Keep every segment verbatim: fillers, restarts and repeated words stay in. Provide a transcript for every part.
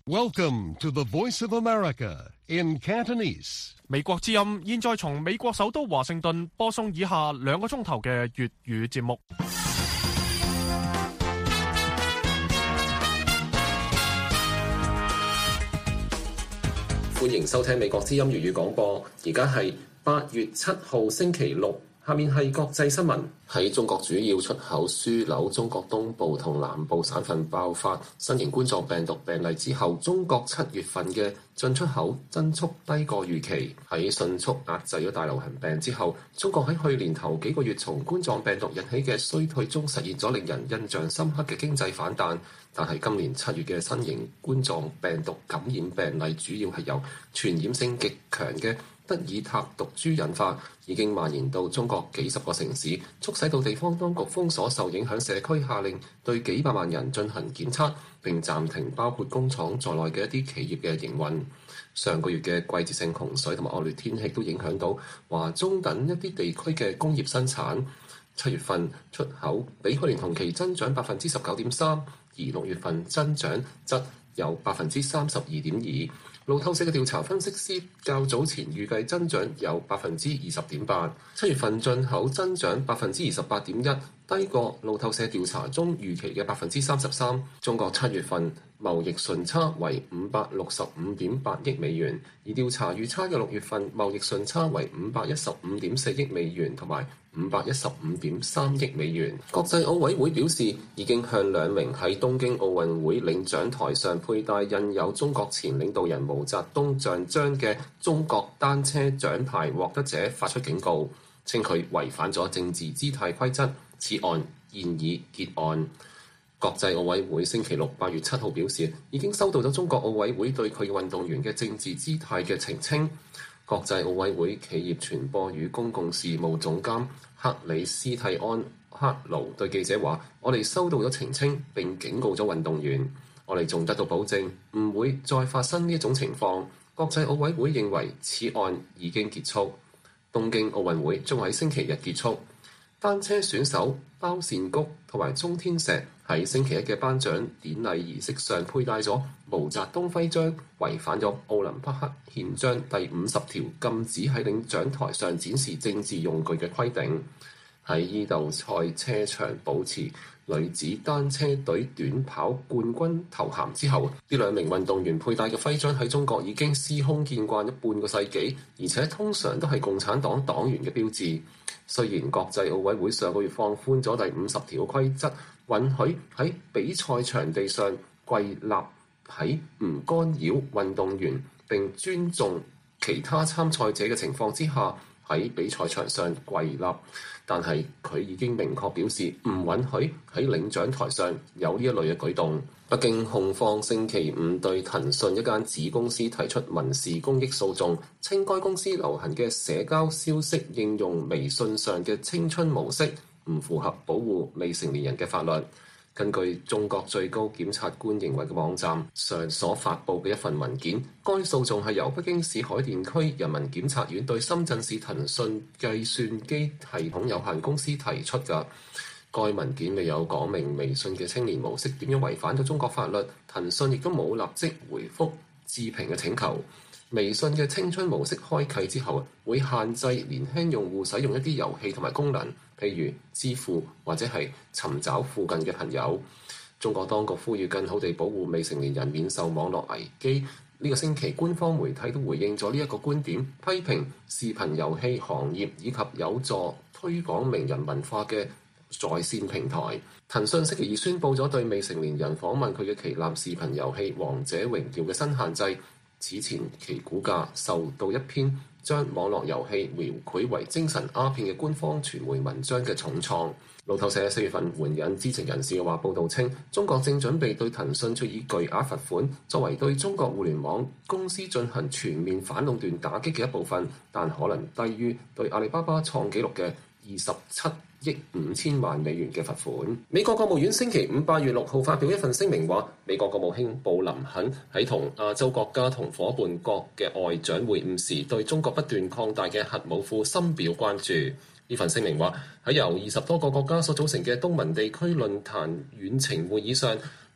Welcome to the Voice of America in Cantonese. 美國之音現在從美國首都華盛頓播送以下兩個鐘頭嘅粵語節目。 歡迎收聽美國之音粵語廣播，而家係八月七號星期六。下面係國際新聞。喺中國主要出口樞紐中國東部同南部省份爆發新型冠狀病毒病例之後，中國七月份嘅進出口增速低過預期。喺迅速壓制咗大流行病之後，中國喺去年頭幾個月從冠狀病毒引起嘅衰退中實現咗令人印象深刻嘅經濟反彈。但係今年七月嘅新型冠狀病毒感染病例主要係由傳染性極強嘅德爾塔毒株引發，已經蔓延到中國幾十個城市，促使到地方當局封鎖受影響社區，下令對幾百萬人進行檢測，並暫停包括工廠在內嘅一啲企業嘅營運。上個月嘅季節性洪水同埋惡劣天氣都影響到華中等一啲地區嘅工業生產。七月份出口比去年同期增長百分之十九點三，而六月份增長則有百分之三十二點二。路透社嘅調查分析師較早前預計增長有百分之二十點八，七月份進口增長百分之二十八點一，低過路透社調查中預期嘅百分之三十三。中國七月份貿易順差為五百六十五點八億美元，而調查預測嘅六月份貿易順差為五百一十五點四億美元同埋五百一十五點三億美元。國際奧委會表示，已經向兩名喺東京奧運會領獎台上佩戴印有中國前領導人毛澤東像章嘅中國單車獎牌獲得者發出警告，稱佢違反咗政治姿態規則。此案現已結案。國際奧委會星期六八月七號表示，已經收到咗中國奧委會對佢運動員嘅政治姿態嘅澄清。國際奧委會企業傳播與公共事務總監克里斯蒂安克勞對記者話：我哋收到咗澄清並警告咗運動員，我哋仲得到保證唔會再發生呢一種情況。國際奧委會認為此案已經結束。東京奧運會將喺星期日結束。單車選手包善谷同埋鍾天石喺星期一嘅頒獎典禮儀式上佩戴咗毛澤東徽章，違反咗奧林匹克憲章第五十條禁止喺領獎台上展示政治用具嘅規定。喺伊豆賽車場保持女子單車隊短跑冠軍頭銜之後，呢兩名運動員佩戴嘅徽章喺中國已經司空見慣一半個世紀，而且通常都係共產黨黨員嘅標誌。雖然國際奧委會上個月放寬咗第五十條規則，允許喺比賽場地上跪立，喺唔干擾運動員並尊重其他參賽者嘅情況之下，喺比賽場上跪立，但係佢已經明確表示唔允許喺領獎台上有呢一類嘅舉動。北京控方星期五對騰訊一間子公司提出民事公益訴訟，稱該公司流行嘅社交消息應用微信上嘅青春模式唔符合保護未成年人嘅法律。根據中國最高檢察官認為嘅網站上所發布嘅一份文件，該訴訟係由北京市海淀區人民檢察院對深圳市騰訊計算機系統有限公司提出嘅。該文件未有講明微信嘅青年模式點樣違反咗中國法律，騰訊亦都冇立即回覆置評嘅請求。微信嘅青春模式開啟之後，會限制年輕用戶使用一啲遊戲同埋功能，譬如支付或者係尋找附近嘅朋友。中國當局呼籲更好地保護未成年人免受網絡危機。呢個星期官方媒體都回應咗呢一個觀點，批評視頻遊戲行業以及有助推廣名人文化嘅在線平台。騰訊星期二宣布咗對未成年人訪問佢嘅旗艦視頻遊戲《王者榮耀》嘅新限制。此前其股價受到一篇將網絡遊戲描繪為精神鴉片嘅官方傳媒文章嘅重創。路透社四月份援引知情人士嘅話報道稱，中國正準備對騰訊處以巨額罰款，作為對中國互聯網公司進行全面反壟斷打擊嘅一部分，但可能低於對阿里巴巴創紀錄嘅二十七億五千萬美元嘅罰款。美國國務院星期五八月六號發表一份聲明話，美國國務卿布林肯喺同亞洲國家同夥伴國嘅外長會晤時，對中國不斷擴大嘅核武庫深表關注。呢份聲明話，喺由二十多個國家所組成嘅東盟地區論壇遠程會議上，布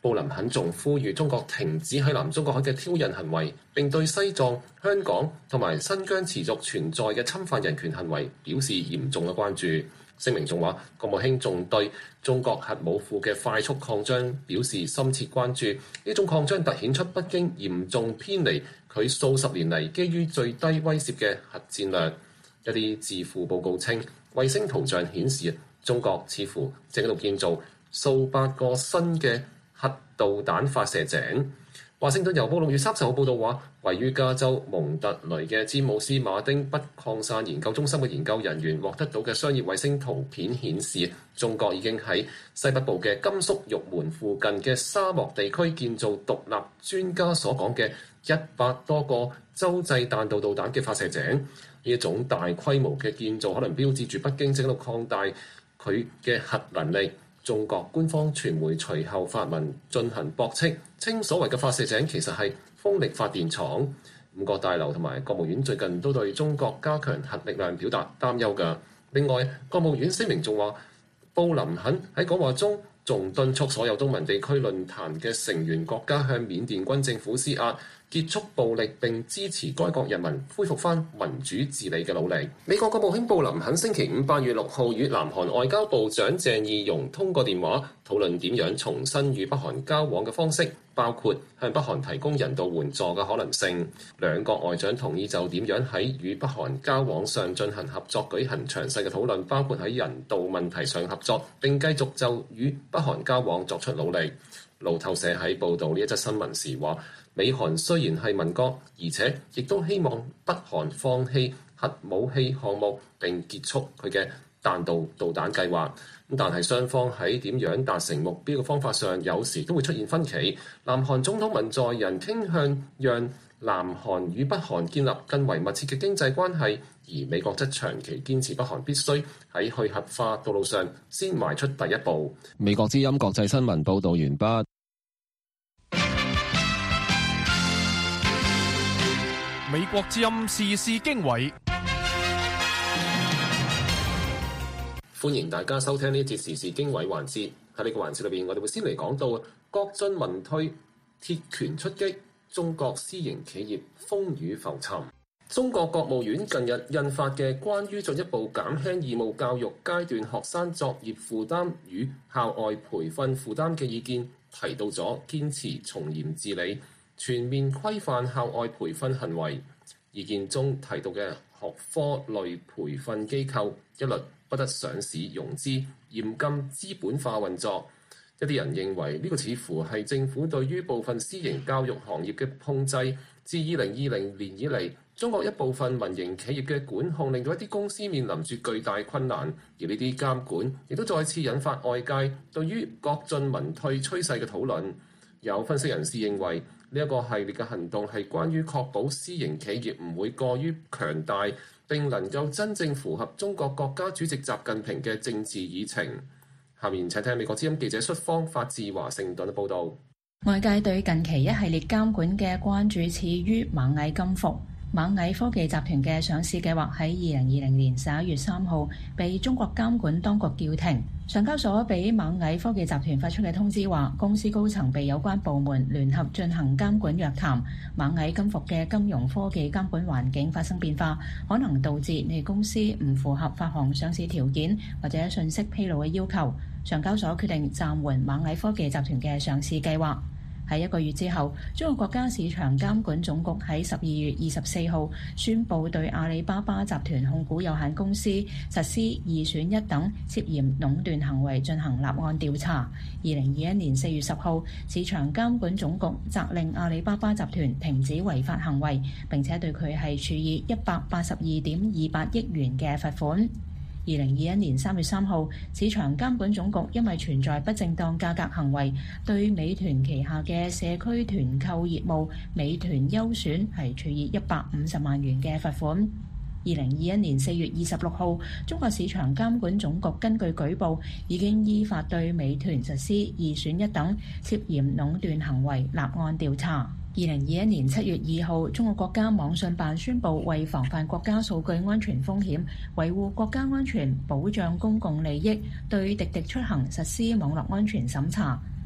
布林肯仲呼籲中國停止喺南中國海嘅挑釁行為，並對西藏、香港同埋新疆持續存在嘅侵犯人權行為表示嚴重嘅關注。聲明仲話，國務卿仲對中國核武庫嘅快速擴張表示深切關注。呢種擴張突顯出北京嚴重偏離佢數十年嚟基於最低威脅嘅核戰略。一啲智庫報告稱，衛星圖像顯示中國似乎正喺度建造數百個新嘅核導彈發射井。華盛頓郵報六月三十號報導話，位於加州蒙特雷嘅詹姆斯馬丁不擴散研究中心嘅研究人員獲得到嘅商業衛星圖片顯示，中國已經喺西北部嘅甘肅玉門附近嘅沙漠地區建造獨立專家所講嘅一百多個洲際彈道導彈嘅發射井。呢一種大規模嘅建造可能標誌住北京正喺度擴大佢嘅核能力。中國官方傳媒隨後發文進行駁斥，稱所謂嘅發射井其實係風力發電廠。五角大樓同埋國務院最近都對中國加強核力量表達擔憂㗎。另外，國務院聲明仲話，布林肯喺講話中仲敦促所有東盟地區論壇嘅成員國家向緬甸軍政府施壓，結束暴力並支持該國人民恢復翻民主治理嘅努力。美國國務卿布林肯星期五八月六號與南韓外交部長鄭義溶通過電話，討論點樣重新與北韓交往嘅方式，包括向北韓提供人道援助嘅可能性。兩國外長同意就點樣喺與北韓交往上進行合作舉行詳細嘅討論，包括喺人道問題上合作，並繼續就與北韓交往作出努力。路透社喺報導呢一則新聞時話，美韓雖然係盟國，而且亦都希望北韓放棄核武器項目並結束佢嘅彈道導彈計劃。但係雙方喺點樣達成目標嘅方法上，有時都會出現分歧。南韓總統文在寅傾向讓南韓與北韓建立更為密切嘅經濟關係，而美國則長期堅持北韓必須喺去核化道路上先邁出第一步。 美國之音國際新聞報導完畢。 美國之音時事經緯， 歡迎大家收聽呢一節時事經緯環節。喺呢個環節裏邊，我哋會先嚟講到國進民退，鐵拳出擊，中國私營企業風雨浮沉。中國國務院近日印發嘅關於進一步減輕義務教育階段學生作業負擔與校外培訓負擔嘅意見，提到咗堅持從嚴治理，全面規範校外培訓行為。意見中提到嘅學科類培訓機構一律不得上市融資，嚴禁資本化運作。一啲人認為呢個似乎係政府對於部分私營教育行業嘅控制。自二零二零年以嚟，中國一部分民營企業嘅管控令到一啲公司面臨住巨大困難，而呢啲監管亦都再次引發外界對於國進民退趨勢嘅討論。有分析人士認為，呢一個系列嘅行動係關於確保私營企業唔會過於強大，並能夠真正符合中國國家主席習近平嘅政治議程。下面請聽美國之音記者率方發自華盛頓嘅報導。 外界對近期一系列監管嘅關注始於螞蟻金服。螞蟻科技集團嘅上市計劃喺二零二零年十一月三號被中國監管當局叫停。上交所俾螞蟻科技集團發出嘅通知話，公司高層被有關部門聯合進行監管約談，螞蟻金服嘅金融科技監管環境發生變化，可能導致你公司唔符合發行上市條件或者信息披露嘅要求。上交所決定暫緩螞蟻科技集團嘅上市計劃。喺一個月之後，中國國家市場監管總局喺十二月二十四號宣布對阿里巴巴集團控股有限公司實施二選一等涉嫌壟斷行為進行立案調查。二零二一年四月十號，市場監管總局責令阿里巴巴集團停止違法行為，並且對佢係處以一百八十二點二八億元嘅罰款。二零二一年三月三號，市場監管總局因為存在不正當價格行為，對美團旗下嘅社區團購業務美團優選係處以一百五十萬元嘅罰款。二零二一年四月二十六號，中國市場監管總局根據舉報，已經依法對美團實施二選一等涉嫌壟斷行為立案調查。二零二一年七月二號，中國國家網信辦宣布，為防範國家數據安全風險，維護國家安全，保障公共利益，對滴滴出行實施網絡安全審查。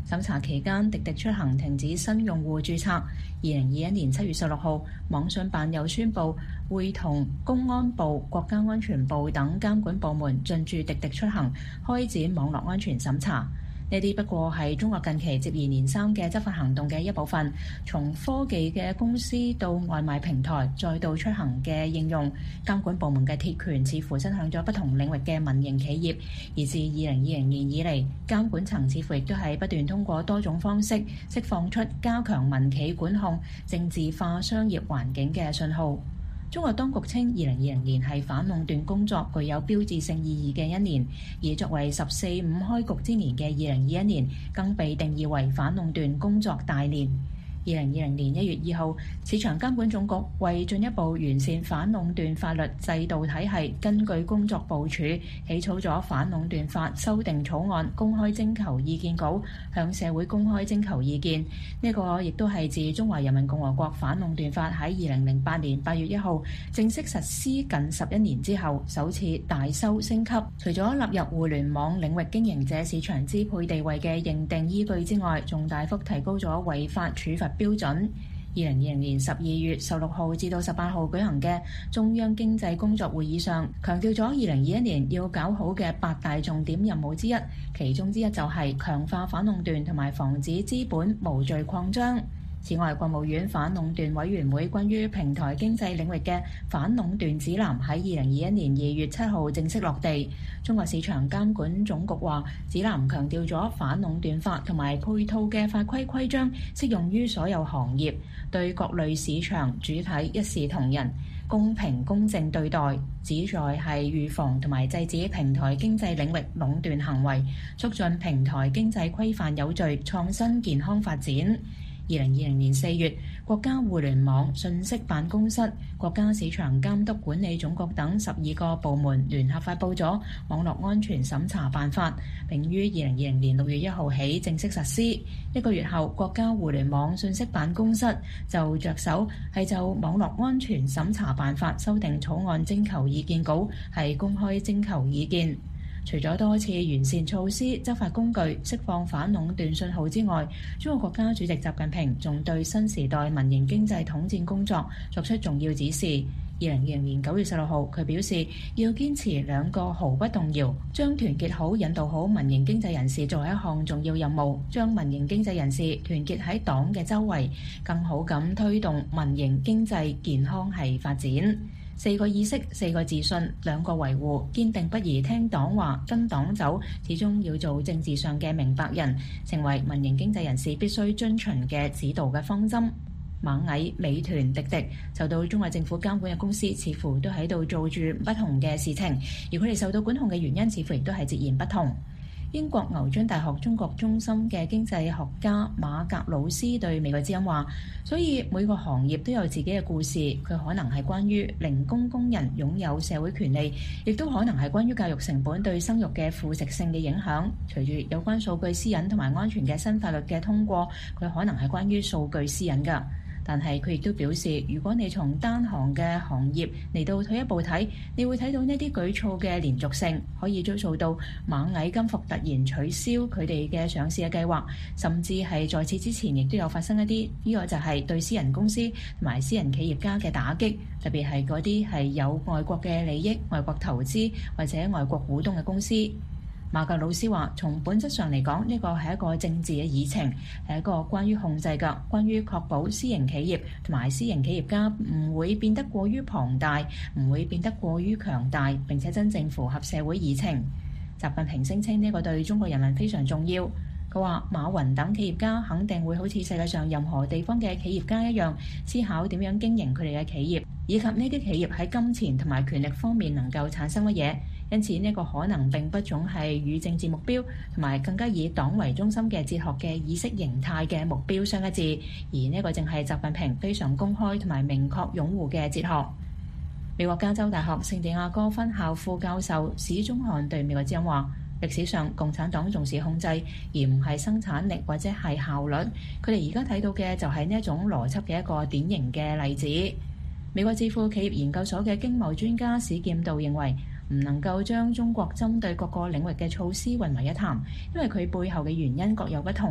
審查期間，滴滴出行停止新用戶註冊。二零二一年七月十六號，網信辦又宣布會同公安部、國家安全部等監管部門進駐滴滴出行，開展網絡安全審查。呢啲不過係中國近期接二連三嘅執法行動嘅一部分，從科技嘅公司到外賣平台，再到出行嘅應用，監管部門嘅鐵拳似乎伸向咗不同領域嘅民營企業。而自二零二零年以嚟，監管層似乎亦都係不斷通過多種方式釋放出加強民企管控、政治化商業環境嘅信號。中國當局稱，二零二零年係反壟斷工作具有標誌性意義嘅一年，而作為十四五開局之年嘅二零二一年，更被定義為反壟斷工作大年。二零二零年一月二號，市場監管總局為進一步完善反壟斷法律制度體系，根據工作部署起草咗反壟斷法修訂草案，公開徵求意見稿，向社會公開徵求意見。呢個亦都係自中華人民共和國反壟斷法喺二零零八年八月一號正式實施近十一年之後，首次大修升級。除咗納入互聯網領域經營者市場支配地位嘅認定依據之外，仲大幅提高咗違法處罰標準。二零二零年十二月十六號至到十八號舉行嘅中央經濟工作會議上，強調咗二零二一年要搞好嘅八大重點任務之一，其中之一就係強化反壟斷同埋防止資本無序擴張。此外，國務院反壟斷委員會關於平台經濟領域嘅反壟斷指南喺二零二一年二月七號正式落地。中國市場監管總局話，指南強調咗反壟斷法同埋配套嘅法規規章適用於所有行業，對各類市場主體一視同仁，公平公正對待，旨在係預防同埋制止平台經濟領域壟斷行為，促進平台經濟規範有序、創新健康發展。二零二零年四月，國家互聯網信息辦公室、國家市場監督管理總局等十二個部門聯合發布咗《網絡安全審查辦法》，並於二零二零年六月一號起正式實施。一個月後，國家互聯網信息辦公室就着手係就《網絡安全審查辦法》修訂草案徵求意見稿，係公開徵求意見。除咗多次完善措施、執法工具、釋放反壟斷信號之外，中國國家主席習近平仲對新時代民營經濟統戰工作作出重要指示。二零二零年九月十六號，佢表示要堅持兩個毫不動搖，將團結好、引導好民營經濟人士作為一項重要任務，將民營經濟人士團結喺黨嘅周圍，更好咁推動民營經濟健康係發展。四個意識、四個自信、兩個維護，堅定不移聽黨話、跟黨走，始終要做政治上嘅明白人，成為民營經濟人士必須遵循嘅指導嘅方針。螞蟻、美團、滴滴受到中國政府監管嘅公司，似乎都喺度做住不同嘅事情，而佢哋受到管控嘅原因，似乎亦都係截然不同。英國牛津大學中國中心嘅經濟學家馬格魯斯對美國之音話，所以每個行業都有自己嘅故事，佢可能係關於零工工人擁有社會權利，亦都可能係關於教育成本對生育嘅腐蝕性嘅影響。隨住有關數據私隱同埋安全嘅新法律嘅通過，佢可能係關於數據私隱㗎。但係佢亦都表示，如果你從單行嘅行業嚟到退一步睇，你會睇到呢啲舉措嘅連續性，可以追溯到螞蟻金服突然取消佢哋嘅上市嘅計劃，甚至係在此之前亦都有發生一啲，呢個就係對私人公司同埋私人企業家嘅打擊，特別係嗰啲係有外國嘅利益、外國投資或者外國股東嘅公司。馬格魯斯話，從本質上嚟講，呢個係一個政治嘅議程，係一個關於控制嘅，關於確保私營企業同埋私營企業家唔會變得過於龐大，唔會變得過於強大，並且真正符合社會議程。習近平聲稱呢個對中國人民非常重要。佢話馬雲等企業家肯定會好似世界上任何地方嘅企業家一樣，思考點樣經營佢哋嘅企業，以及呢啲企業喺金錢同埋權力方面能夠產生乜嘢。因此呢個可能並不總係與政治目標同埋更加以黨為中心嘅哲學嘅意識形態嘅目標相一致，而呢個正係習近平非常公開同埋明確擁護嘅哲學。美國加州大學聖地亞哥分校副教授史宗翰對美國之音話，歷史上共產黨重視控制，而唔係生產力或者係效率。佢哋而家睇到嘅就係呢一種邏輯嘅一個典型嘅例子。美國智庫企業研究所嘅經貿專家史劍道認為，唔能夠將中國針對各個領域嘅措施混為一談，因為佢背後嘅原因各有不同。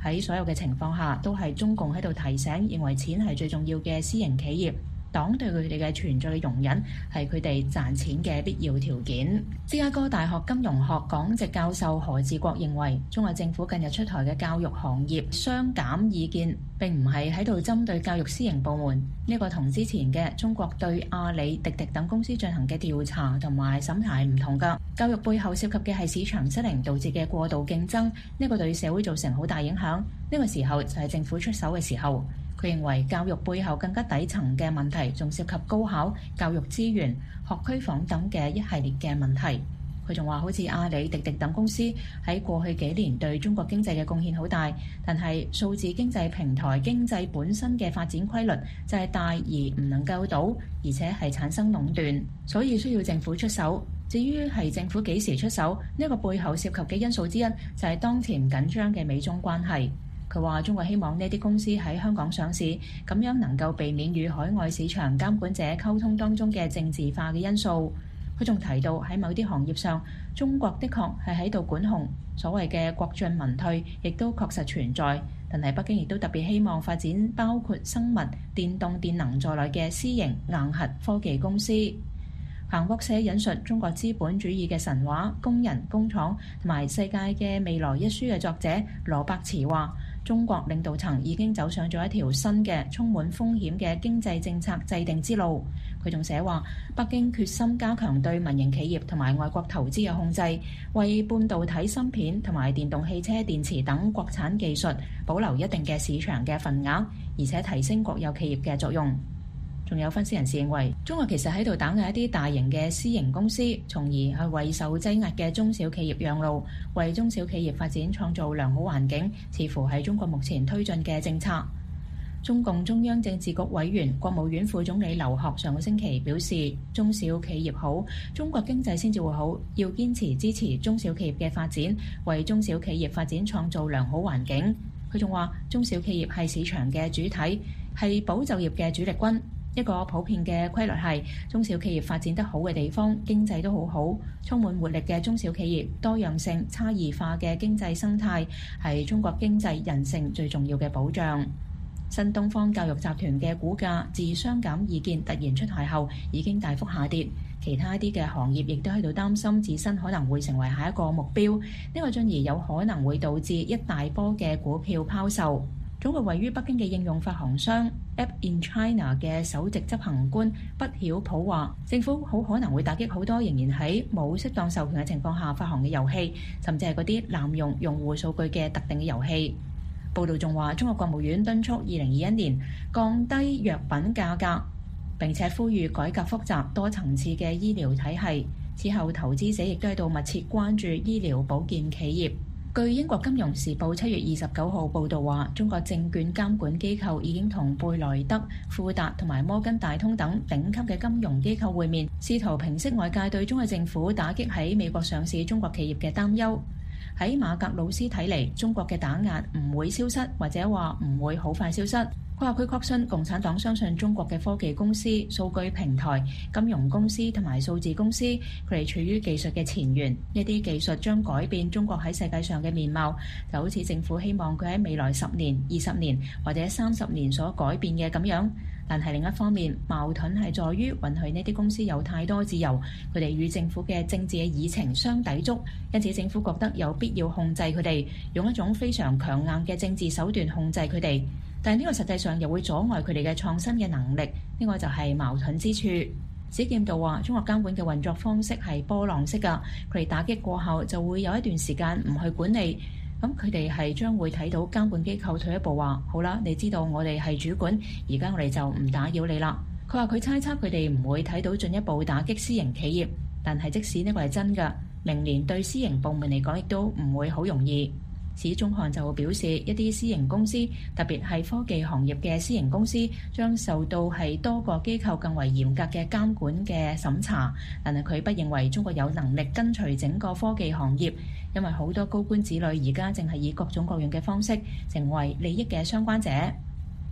喺所有嘅情況下，都係中共喺度提醒，認為錢係最重要嘅私營企業。黨對佢哋嘅存在嘅容忍係佢哋賺錢嘅必要條件。芝加哥大學金融學講席教授何志國認為，中國政府近日出台嘅教育行業雙減意見並唔係喺度針對教育私營部門，呢個同之前嘅中國對阿里、滴滴等公司進行嘅調查同埋審查係唔同㗎。教育背後涉及嘅係市場失靈導致嘅過度競爭，呢個對社會造成好大影響。呢個時候就係政府出手嘅時候。佢認為教育背後更加底層嘅問題，仲涉及高考、教育資源、學區房等嘅一系列嘅問題。佢仲話，好似阿里、滴滴等公司喺過去幾年對中國經濟嘅貢獻好大，但係數字經濟平台經濟本身嘅發展規律就係大而唔能夠倒，而且係產生壟斷，所以需要政府出手。至於係政府幾時出手，呢個背後涉及嘅因素之一就係當前緊張嘅美中關係。佢話：中國希望呢啲公司喺香港上市，咁樣能夠避免與海外市場監管者溝通當中嘅政治化嘅因素。佢仲提到喺某啲行業上，中國的確係喺度管控，所謂嘅國進民退亦都確實存在。但係北京亦都特別希望發展包括生物、電動、電能在內嘅私營硬核科技公司。彭博社引述中國資本主義嘅神話、工人、工廠同埋世界嘅未來一書嘅作者羅伯茨話：中國領導層已經走上咗一條新嘅充滿風險嘅經濟政策制定之路。佢仲寫話，北京決心加強對民營企業同埋外國投資嘅控制，為半導體芯片同埋電動汽車電池等國產技術保留一定嘅市場嘅份額，而且提升國有企業嘅作用。仲有分析人士認為，中國其實喺度打壓一啲大型嘅私營公司，從而係為受擠壓嘅中小企業讓路，為中小企業發展創造良好環境，似乎係中國目前推進嘅政策。中共中央政治局委員、國務院副總理劉鶴上個星期表示，中小企業好，中國經濟先至會好，要堅持支持中小企業嘅發展，為中小企業發展創造良好環境。佢仲話，中小企業係市場嘅主體，係保就業嘅主力軍。一個普遍嘅規律係，中小企業發展得好嘅地方，經濟都好好，充滿活力嘅中小企業，多樣性、差異化嘅經濟生態，係中國經濟韌性最重要嘅保障。新東方教育集團嘅股價自雙減意見突然出台後，已經大幅下跌。其他啲嘅行業亦都喺度擔心自身可能會成為下一個目標，呢個進而有可能會導致一大波嘅股票拋售。中國位於北京嘅應用發行商 App in China 嘅首席執行官畢曉普話，政府好可能會打擊好多仍然喺冇適當授權嘅情況下發行嘅遊戲，甚至係嗰啲濫用用戶數據嘅特定嘅遊戲。報道仲話，中國國務院敦促二零二一年降低藥品價格，並且呼籲改革複雜多層次嘅醫療體系。此後，投資者亦都喺度密切關注醫療保健企業。據英國金融時報七月二十九號報導話，中國證券監管機構已經同貝萊德、富達同埋摩根大通等頂級嘅金融機構會面，試圖平息外界對中國政府打擊喺美國上市中國企業嘅擔憂。喺馬格魯斯睇嚟，中國嘅打壓唔會消失，或者話唔會好快消失。佢話佢確信共產黨相信中國嘅科技公司、數據平台、金融公司同埋數字公司，佢哋處於技術嘅前沿，呢啲技術將改變中國喺世界上嘅面貌，就好似政府希望佢喺未來十年、二十年或者三十年所改變嘅咁樣。但係另一方面，矛盾係在於允許呢啲公司有太多自由，佢哋與政府嘅政治嘅議程相抵觸，因此政府覺得有必要控制佢哋，用一種非常強硬嘅政治手段控制佢哋。但係呢個實際上又會阻礙佢哋嘅創新嘅能力，呢個就係矛盾之處。史劍道話：中國監管嘅運作方式係波浪式㗎，佢哋打擊過後就會有一段時間唔去管理。咁佢哋係將會睇到監管機構退一步話：好啦，你知道我哋係主管，而家我哋就唔打擾你啦。佢話佢猜測佢哋唔會睇到進一步打擊私營企業，但係即使呢個係真㗎，明年對私營部門嚟講亦都唔會好容易。史宗翰就表示，一啲私營公司，特別係科技行業嘅私營公司，將受到係多個機構更為嚴格嘅監管嘅審查。但係佢不認為中國有能力跟隨整個科技行業，因為好多高官子女而家正係以各種各樣嘅方式成為利益嘅相關者。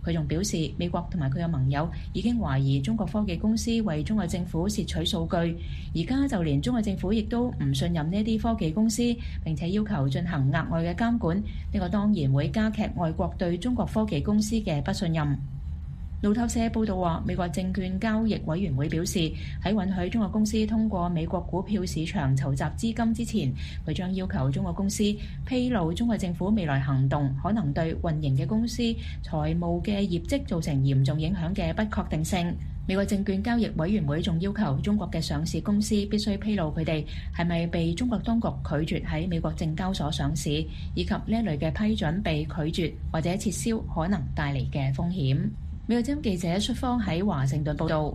佢仲表示，美國同埋佢嘅盟友已經懷疑中國科技公司為中國政府竊取數據，而家就連中國政府亦都唔信任呢啲科技公司，並且要求進行額外嘅監管。呢個當然會加劇外國對中國科技公司嘅不信任。路透社報道話，美國證券交易委員會表示，喺允許中國公司通過美國股票市場籌集資金之前，佢將要求中國公司披露中國政府未來行動可能對運營嘅公司財務嘅業績造成嚴重影響嘅不確定性。美國證券交易委員會仲要求中國嘅上市公司必須披露佢哋係咪被中國當局拒絕喺美國證交所上市，以及呢一類嘅批准被拒絕或者撤銷可能帶嚟嘅風險。美國之音記者出方喺華盛頓報道。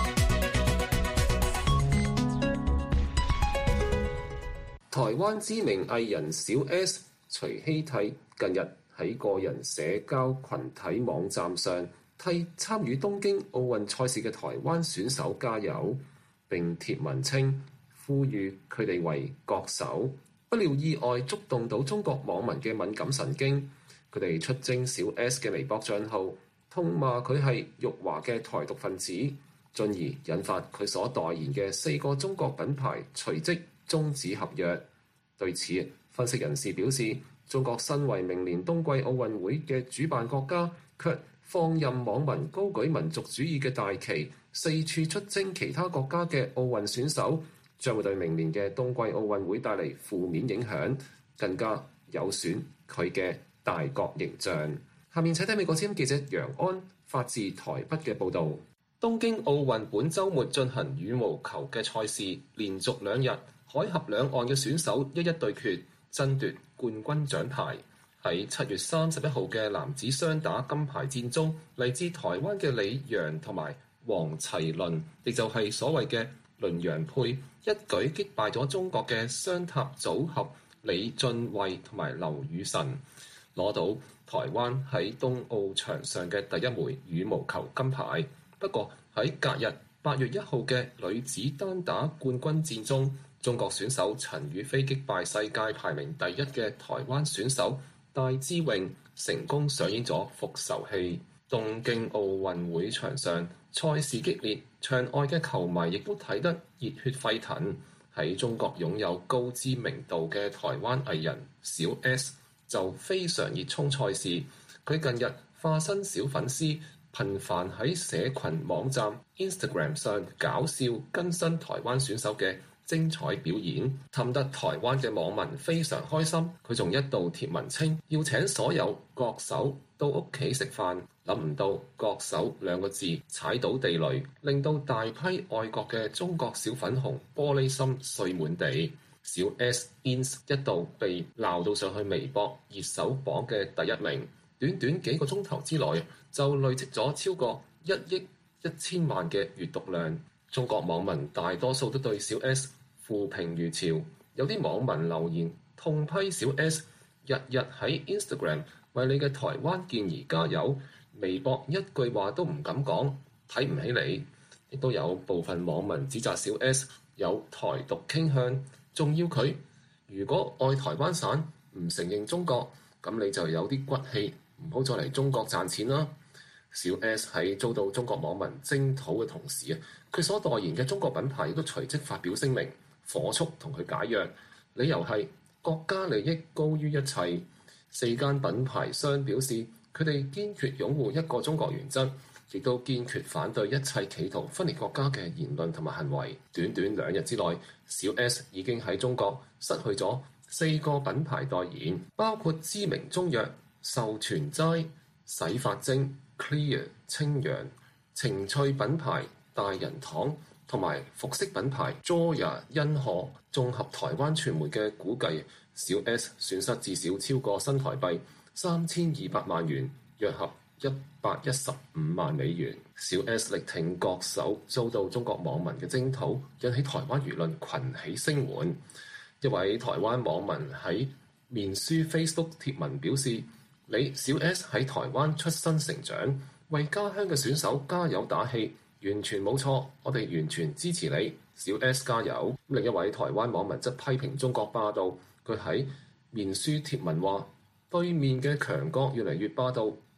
台灣知名藝人小 S 徐熙娣近日喺個人社交群體網站上替參與東京奧運賽事嘅台灣選手加油，並貼文稱呼籲佢哋為國手。不料意外觸動到中國網民嘅敏感神經，佢哋出征小 S 嘅微博帳號，痛罵佢係辱華嘅台獨分子，進而引發佢所代言嘅四個中國品牌隨即終止合約。對此，分析人士表示，中國身為明年冬季奧運會嘅主辦國家，卻放任網民高舉民族主義嘅大旗，四處出征其他國家嘅奧運選手，將會對明年嘅冬季奧運會帶嚟負面影響，更加有損佢嘅大國形象。下面請睇美國之音記者楊安發自台北嘅報導。東京奧運本週末進行羽毛球嘅賽事，連續兩日海峽兩岸嘅選手一一對決，爭奪冠軍獎牌。喺七月三十一號嘅男子雙打金牌戰中，嚟自台灣嘅李洋同埋黃齊麟，亦就係所謂嘅麟洋配，一舉擊敗咗中國嘅雙塔組合李俊慧同埋劉雨辰，攞到台灣喺東奧場上嘅第一枚羽毛球金牌。不過喺隔日八月一號嘅女子單打冠軍戰中，中國選手陳雨菲擊敗世界排名第一嘅台灣選手戴資穎，成功上演咗復仇戲。東京奧運會場上賽事激烈，場外嘅球迷亦都睇得熱血沸騰。喺中國擁有高知名度嘅台灣藝人小 S就非常熱衷賽事，佢近日化身小粉絲，頻繁喺社群網站 Instagram 上搞笑更新台灣選手嘅精彩表演，氹得台灣嘅網民非常開心。佢仲一度貼文稱要請所有國手到屋企食飯，諗唔到國手兩個字踩到地雷，令到大批愛國嘅中國小粉紅玻璃心碎滿地。小 S ins 一度被鬧到上去微博熱搜榜嘅第一名，短短幾個鐘頭之內就累積咗超過一億一千萬嘅閱讀量。中國網民大多數都對小 S 負評如潮，有啲網民留言痛批小 S 日日喺 Instagram 為你嘅台灣健兒加油，微博一句話都唔敢講，睇唔起你。亦都有部分網民指責小 S 有台獨傾向，仲要佢如果愛台灣省唔承認中國，咁你就有啲骨氣，唔好再嚟中國賺錢啦。小 S 喺遭到中國網民征討嘅同時啊，佢所代言嘅中國品牌亦都隨即發表聲明，火速同佢解約，理由係國家利益高於一切。四間品牌商表示，佢哋堅決擁護一個中國原則，亦都堅決反對一切企圖分裂國家嘅言論同埋行為。短短兩日之內，小 S 已經喺中國失去咗四個品牌代言，包括知名中藥秀全齋、洗髮精 Clear 清揚、情趣品牌大人堂同埋服飾品牌 Joya 恩賀。綜合台灣傳媒嘅估計，小 S 損失至少超過新台幣三千二百萬元，約合一百一十五萬美元。小 S 力挺國手，遭到中國網民嘅征討，引起台灣輿論群起聲援。一位台灣網民喺面書 Facebook 貼文表示，你小 S 喺台灣出生成長，為家鄉嘅選手加油打氣，完全冇錯，我哋完全支持你，小 S 加油。另一位台灣網民則批評中國霸道，佢喺面書貼文話，對面嘅強國越嚟越霸道，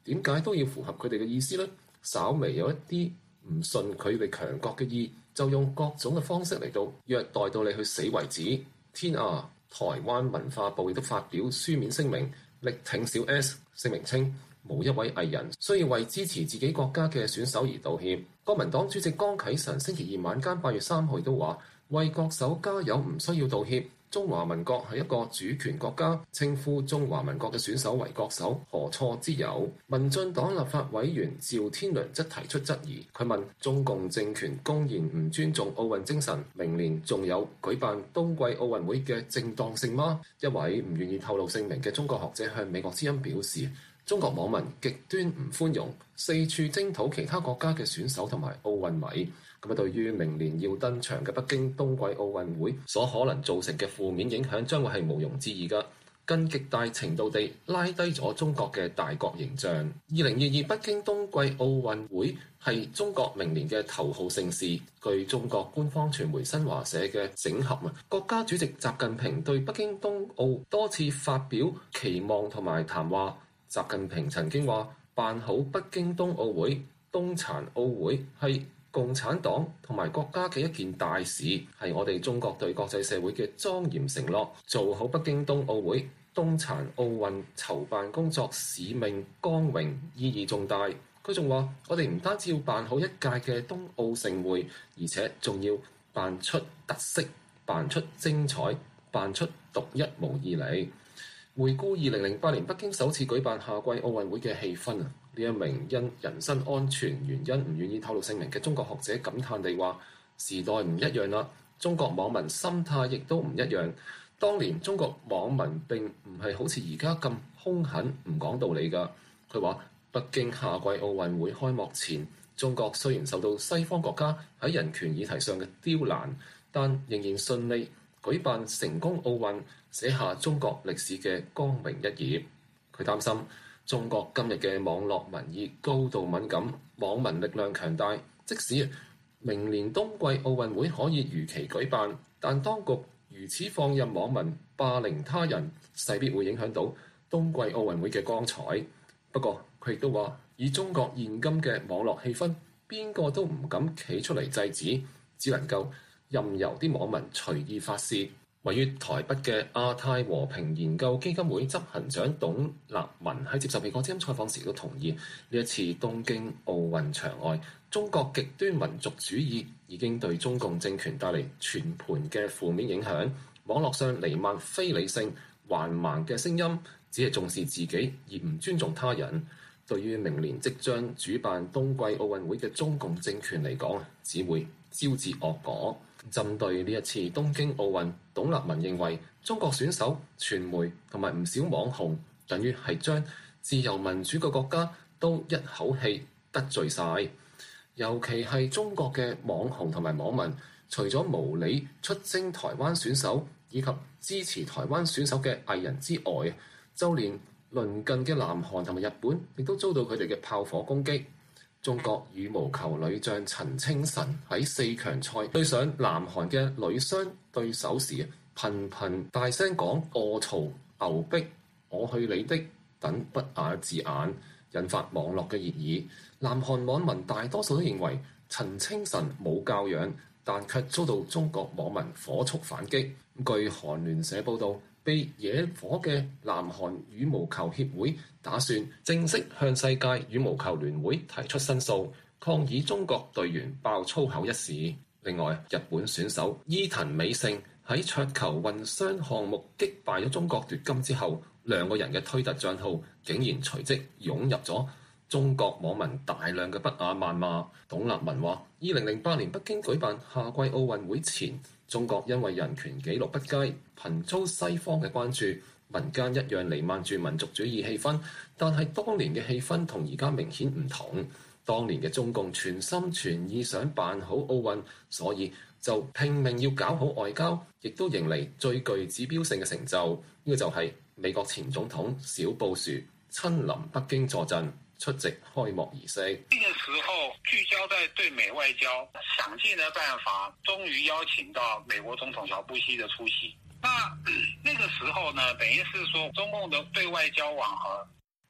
點解都要符合佢哋嘅意思呢？稍微有一啲唔順佢哋強國嘅意，就用各種嘅方式嚟到虐待到你去死為止。天啊！台灣文化部亦都發表書面聲明，力挺小 S， 聲明稱冇一位藝人需要為支持自己國家嘅選手而道歉。國民黨主席江啟臣星期二晚間八月三號亦都話，為國手加油唔需要道歉。中華民國係一個主權國家，稱呼中華民國嘅選手為國手，何錯之有？民進黨立法委員趙天麟則提出質疑，佢問中共政權公然唔尊重奧運精神，明年仲有舉辦冬季奧運會嘅正當性嗎？一位唔願意透露姓名嘅中國學者向美國之音表示，中國網民極端唔寬容，四處徵討其他國家嘅選手同埋奧運迷。咁啊，對於明年要登場嘅北京冬季奧運會所可能造成嘅負面影響，將會係毋庸置疑㗎，更極大程度地拉低咗中國嘅大國形象。二零二二北京冬季奧運會係中國明年嘅頭號盛事。據中國官方傳媒新華社嘅整合啊，國家主席習近平對北京冬奧多次發表期望同埋談話。習近平曾經話：辦好北京冬奧會、冬殘奧會係共產黨同埋國家嘅一件大事，係我哋中國對國際社會嘅莊嚴承諾。做好北京冬奧會、冬殘奧運籌辦工作使命光榮，意義重大。佢仲話：我哋唔單止要辦好一屆嘅冬奧盛會，而且仲要辦出特色、辦出精彩、辦出獨一無二嚟。回顧二零零八年北京首次舉辦夏季奧運會嘅氣氛啊，呢一名因人身安全原因唔願意透露姓名嘅中國學者感嘆地話：時代唔一樣啦，中國網民心態亦都唔一樣。當年中國網民並唔係好似而家咁兇狠唔講道理㗎。佢話北京夏季奧運會開幕前，中國雖然受到西方國家喺人權議題上嘅刁難，但仍然順利舉辦成功奧運，寫下中國歷史嘅光榮一頁。佢擔心中國今日嘅網絡民意高度敏感，網民力量強大，即使明年冬季奧運會可以如期舉辦，但當局如此放任網民霸凌他人，勢必會影響到冬季奧運會嘅光彩。不過佢亦都話，以中國現今嘅網絡氣氛，邊個都唔敢企出嚟制止，只能夠任由啲網民隨意發泄。位於台北嘅亞太和平研究基金會執行長董立文喺接受美國之音採訪時都同意，呢一次東京奧運場外，中國極端民族主義已經對中共政權帶嚟全盤嘅負面影響。網絡上瀰漫非理性、橫蠻嘅聲音，只係重視自己而唔尊重他人。對於明年即將主辦冬季奧運會嘅中共政權嚟講，只會招致惡果。針對呢一次東京奧運，董立文認為中國選手、傳媒同埋唔少網紅，等於係將自由民主嘅國家都一口氣得罪晒。尤其係中國嘅網紅同埋網民，除咗無理出征台灣選手以及支持台灣選手嘅藝人之外，就連鄰近嘅南韓同埋日本，亦都遭到佢哋嘅炮火攻擊。中國羽毛球女將陳清晨喺四強賽對上南韓嘅女雙對手時，頻頻大聲講餓嘈、牛逼、我去你的等不雅字眼，引發網絡嘅熱議。南韓網民大多數都認為陳清晨冇教養，但卻遭到中國網民火速反擊。據韓聯社報導，被惹火嘅南韓羽毛球協會打算正式向世界羽毛球聯會提出申訴，抗議中國隊員爆粗口一事。另外，日本選手伊藤美誠喺桌球混雙項目擊敗咗中國奪金之後，兩個人嘅推特帳號竟然隨即湧入咗中國網民大量嘅不雅謾罵。董立文話：二零零八年北京舉辦夏季奧運會前，中國因為人權紀錄不佳，頻遭西方嘅關注，民間一樣瀰漫住民族主義氣氛。但係當年嘅氣氛同而家明顯唔同，當年嘅中共全心全意想辦好奧運，所以就拼命要搞好外交，亦都迎嚟最具指標性嘅成就。呢個就係美國前總統小布殊親臨北京坐鎮，出席開幕儀式。 呢個時候聚焦在對美外交，想盡的辦法，終於邀請到美國總統小布希的出席。那那個時候呢，等於是說中共的對外交往和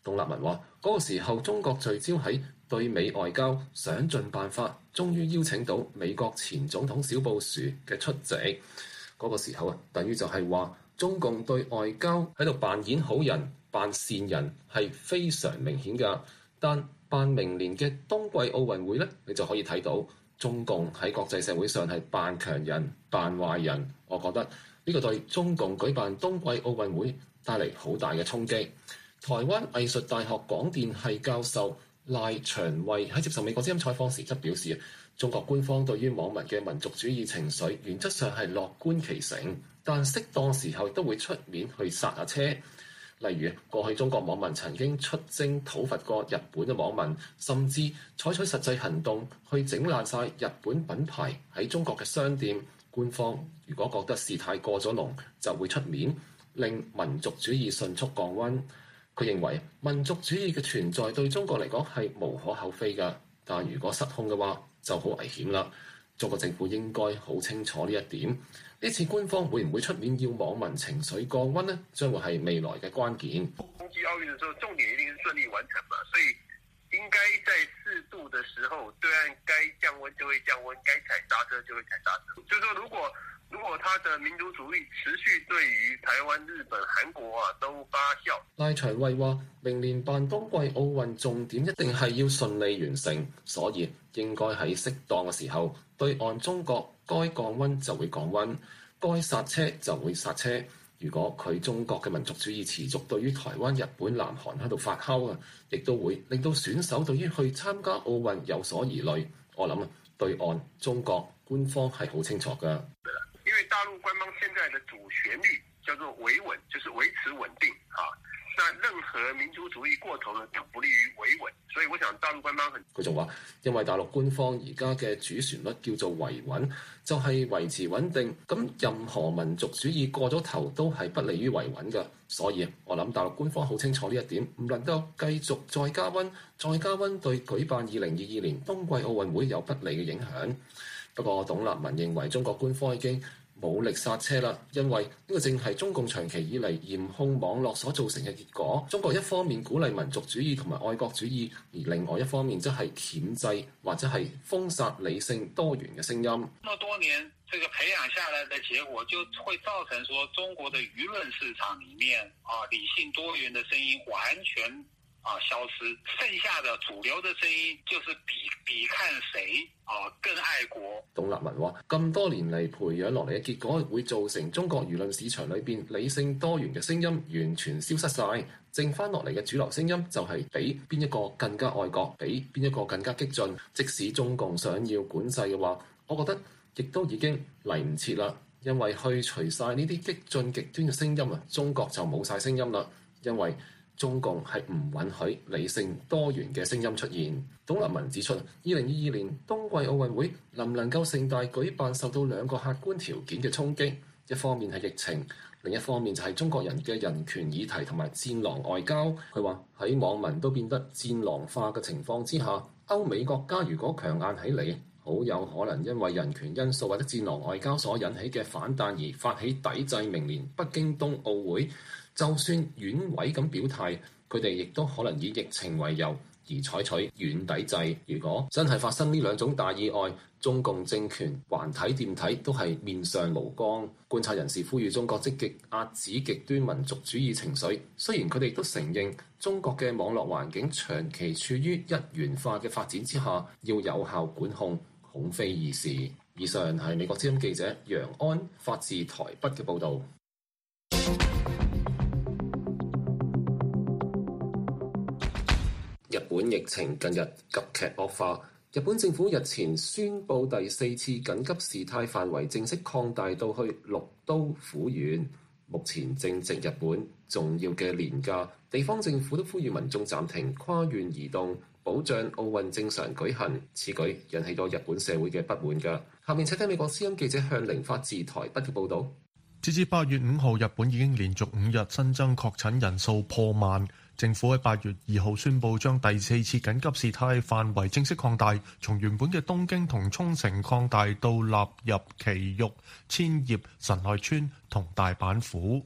董立文話：嗰、那個時候中國聚焦喺對美外交，想盡辦法，終於邀請到美國前總統小布殊嘅出席。嗰、那個時候啊，等於就係話中共對外交喺度扮演好人、扮善人係非常明顯㗎。但扮明年嘅冬季奧運會呢，你就可以睇到中共喺國際社會上係扮強人、扮壞人。我覺得呢個對中共舉辦冬季奧運會帶嚟好大嘅衝擊。台灣藝術大學廣電系教授賴長慧喺接受美國之音採訪時則表示，中國官方對於網民嘅民族主義情緒原則上係樂觀其成，但適當時候都會出面去剎下車。例如過去中國網民曾經出征討伐過日本嘅網民，甚至採取實際行動去整爛晒日本品牌喺中國嘅商店。官方如果覺得事態過咗龍，就會出面令民族主義迅速降溫。佢認為民族主義嘅存在對中國嚟講係無可厚非㗎，但如果失控嘅話就好危險啦。中國政府應該好清楚呢一點。呢次官方會唔會出面要網民情緒降溫呢？將會係未來嘅關鍵。 冬季奧運嘅時候，重點一定是順利完成嘛，所以應該在適度的時候，對岸該降溫就會降溫，該踩剎車就會踩剎車。就是說，如果如果他的民族主義持續對於台灣、日本、韓國啊都發酵。 賴長慧話：明年辦冬季奧運重點一定係要順利完成，所以應該喺適當嘅時候，對岸中國該降溫就會降溫，該剎車就會剎車。如果佢中國嘅民族主義持續對於台灣、日本、南韓喺度發酵啊，亦都會令到選手對於去參加奧運有所疑慮。我諗啊，對岸中國官方係好清楚㗎。 因為大陸官方現在的主旋律叫做維穩，就是維持穩定啊。那任何民族主義過頭呢，就不利於維穩。所以我想大陸官方很， 佢仲話，因為大陸官方而家嘅主旋律叫做維穩，就係維持穩定。咁任何民族主義過咗頭都係不利於維穩嘅。所以我諗大陸官方好清楚呢一點，唔能夠繼續再加溫，再加溫對舉辦二零二二年冬季奧運會有不利嘅影響。不過董立文認為中國官方已經冇力剎車啦，因為呢個正係中共長期以嚟嚴控網絡所造成嘅結果。中國一方面鼓勵民族主義同埋愛國主義，而另外一方面則係鉗制或者係封殺理性多元嘅聲音。 咁多年這個培養下來的結果，就會造成說中國的輿論市場裡面啊，理性多元的聲音完全啊消失，剩下的主流的聲音就是比比看誰啊更愛國。 董立文話：咁多年嚟培養落嚟嘅結果，會造成中國輿論市場裏邊理性多元嘅聲音完全消失晒，剩翻落嚟嘅主流聲音就係比邊一個更加愛國，比邊一個更加激進。即使中共想要管制嘅話，我覺得亦都已經嚟唔切啦，因為去除晒呢啲激進極端嘅聲音啊，中國就冇晒聲音啦，因為中共係唔允許理性多元嘅聲音出現。董立文指出，二零二二年冬季奧運會能唔能夠盛大舉辦，受到兩個客觀條件嘅衝擊，一方面係疫情，另一方面就係中國人嘅人權議題同埋戰狼外交。佢話喺網民都變得戰狼化嘅情況之下，歐美國家如果強硬起嚟，好有可能因為人權因素或者戰狼外交所引起嘅反彈而發起抵制明年北京冬奧會。就算軟委咁表態，佢哋亦都可能以疫情為由而採取軟抵制。如果真係發生呢兩種大意外，中共政權橫睇掂睇都係面上無光。觀察人士呼籲中國積極壓止極端民族主義情緒，雖然佢哋都承認中國嘅網絡環境長期處於一元化嘅發展之下，要有效管控恐非易事。以上係美國之音記者楊安發自台北嘅報導。日本疫情近日急劇惡化，日本政府日前宣布第四次緊急事態範圍正式擴大到去六都府縣。目前正值日本重要嘅年假，地方政府都呼籲民眾暫停跨縣移動，保障奧運正常舉行。此舉引起咗日本社會嘅不滿㗎。下面請聽美國之音記者向凌發自台北嘅報導。 截至八月五號，日本已經連續五日新增確診人數破萬。政府喺八月二號宣布將第四次緊急事態範圍正式擴大，從原本嘅東京同沖繩擴大到納入埼玉、千葉、神奈川同大阪府。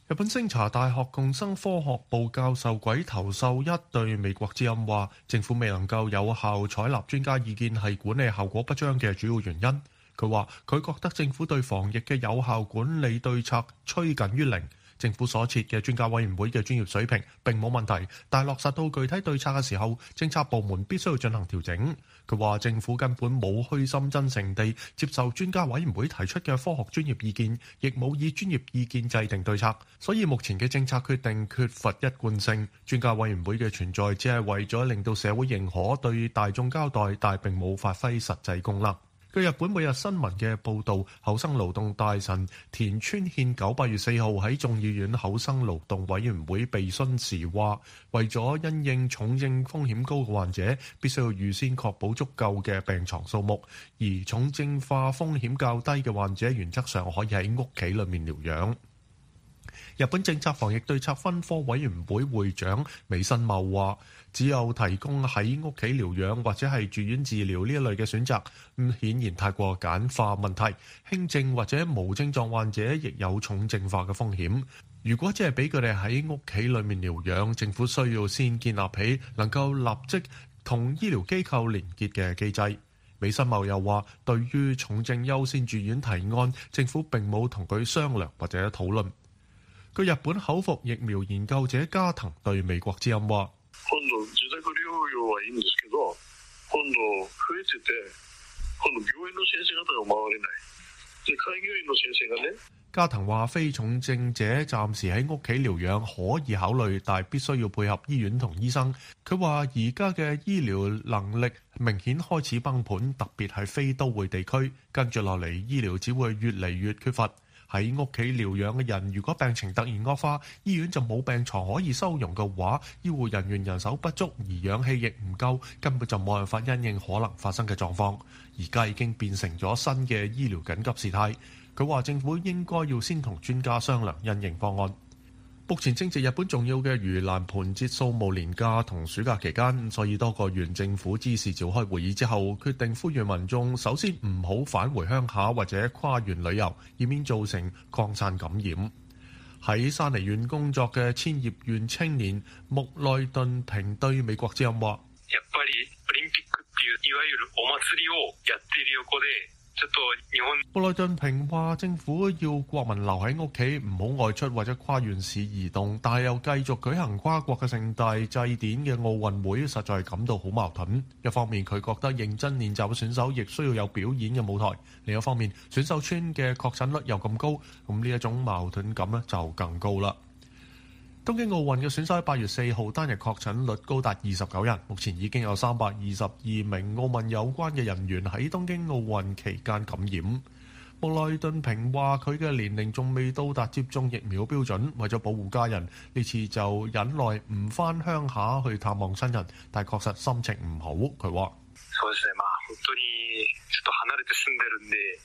日本星查大學共生科學部教授鬼頭秀一對美國之音話，政府未能夠有效採納專家意見係管理效果不彰嘅主要原因。佢話佢覺得政府對防疫嘅有效管理對策趨近於零。政府所設嘅專家委員會嘅專業水平並冇問題，但係落實到具體對策嘅時候，政策部門必須要進行調整。佢話政府根本冇虛心真誠地接受專家委員會提出嘅科學專業意見，亦冇以專業意見制定對策，所以目前嘅政策決定缺乏一貫性。專家委員會嘅存在只係為咗令到社會認可，對大眾交代，但係並冇發揮實際功能。據日本每日新聞嘅報導，厚生勞動大臣田村憲久八月四號喺眾議院厚生勞動委員會備詢時話，為咗因應重症風險高嘅患者，必須要預先確保足夠嘅病床數目，而重症化風險較低嘅患者原則上可以喺屋企裏面療養。日本政策防疫對策分科委員會會長美新茂話，只有提供喺屋企療養或者係住院治療呢一類嘅選擇，咁顯然太過簡化問題。輕症或者無症狀患者亦有重症化嘅風險。如果只係俾佢哋喺屋企裏面療養，政府需要先建立起能夠立即同醫療機構連結嘅機制。美新茂又話，對於重症優先住院提案，政府並冇同佢商量或者討論。據日本口服疫苗研究者加藤對美國之音話， 今度自宅療養はいいんですけど、今度増えてて、今度病院の先生方が回れない。で開業醫の先生がね。 加藤話，非重症者暫時喺屋企療養可以考慮，但必須要配合醫院同醫生。佢話而家嘅醫療能力明顯開始崩盤，特別係非都會地區，跟住落嚟醫療只會越嚟越缺乏。喺屋企療養嘅人，如果病情突然惡化，醫院就冇病床可以收容嘅話，醫護人員人手不足，而氧氣亦唔夠，根本就冇辦法因應可能發生嘅狀況。而家已經變成咗新嘅醫療緊急事態。佢話政府應該要先同專家商量因應方案。目前正值日本重要嘅盂蘭盆節掃墓年假同暑假期間，所以多個縣政府知事召開會議之後，決定呼籲民眾首先唔好返回鄉下或者跨縣旅遊，以免造成擴散感染。喺山梨縣工作嘅千葉縣青年木內頓平對美國之音話， やっぱりオリンピックっていういわゆるお祭りをやっている横で布萊頓平話，政府要國民留喺屋企，唔好外出或者跨縣市移動，但係又繼續舉行跨國嘅盛大祭典嘅奧運會，實在感到好矛盾。一方面佢覺得認真練習嘅選手亦需要有表演嘅舞台，另一方面選手村嘅確診率又咁高，咁呢一種矛盾感呢就更高啦。東京奧運嘅選手喺八月四號單日確診率高達二十九人，目前已經有三百二十二名奧運有關嘅人員喺東京奧運期間感染。木內頓平話：佢嘅年齡仲未到達接種疫苗標準，為咗保護家人，呢次就忍耐唔返鄉下去探望親人，但係確實心情唔好。佢話： そうですね、まあ本當にちょっと離れて住んでるんで。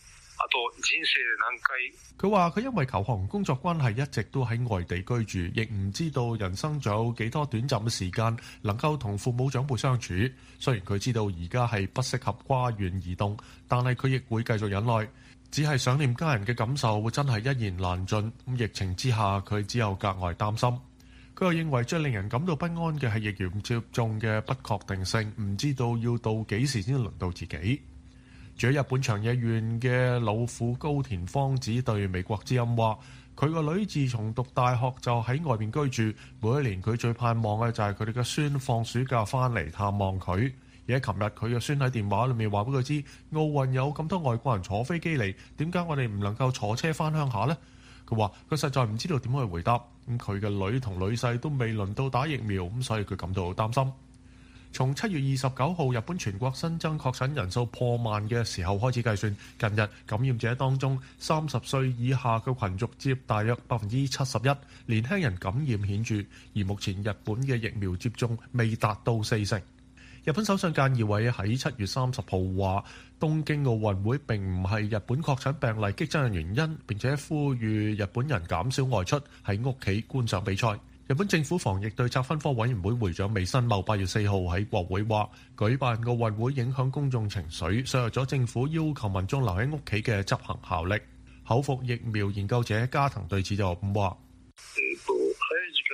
佢話佢因為求學工作關係一直都喺外地居住，亦唔知道人生仲有幾多短暫嘅時間能夠同父母長輩相處。雖然佢知道而家係不適合跨縣移動，但係佢亦會繼續忍耐。只係想念家人嘅感受真係一言難盡。咁疫情之下，佢只有格外擔心。佢又認為最令人感到不安嘅係疫苗接種嘅不確定性，唔知道要到幾時先輪到自己。住喺日本長野縣嘅老婦高田芳子對美國之音話：佢個女自從讀大學就喺外邊居住，每一年佢最盼望嘅就係佢哋嘅孫放暑假翻嚟探望佢。而喺琴日，佢嘅孫喺電話裏面話俾佢知，奧運有咁多外國人坐飛機嚟，點解我哋唔能夠坐車翻鄉下呢？佢話佢實在唔知道點去回答。咁佢嘅女同女婿都未輪到打疫苗，咁所以佢感到好擔心。從七月二十九號日本全國新增確診人數破萬嘅時候開始計算，近日感染者當中三十歲以下嘅群族佔大約百分之七十一，年輕人感染顯著，而目前日本嘅疫苗接種未達到四成。日本首相菅義偉喺七月三十號話，東京奧運會並唔係日本確診病例激增嘅原因，並且呼籲日本人減少外出，喺屋企觀賞比賽。日本政府防疫對策分科委員會會長美新茂八月四號喺國會話，舉辦奧運會影響公眾情緒，削弱咗政府要求民眾留喺屋企嘅執行效力。口服疫苗研究者加藤對此就咁話： 誒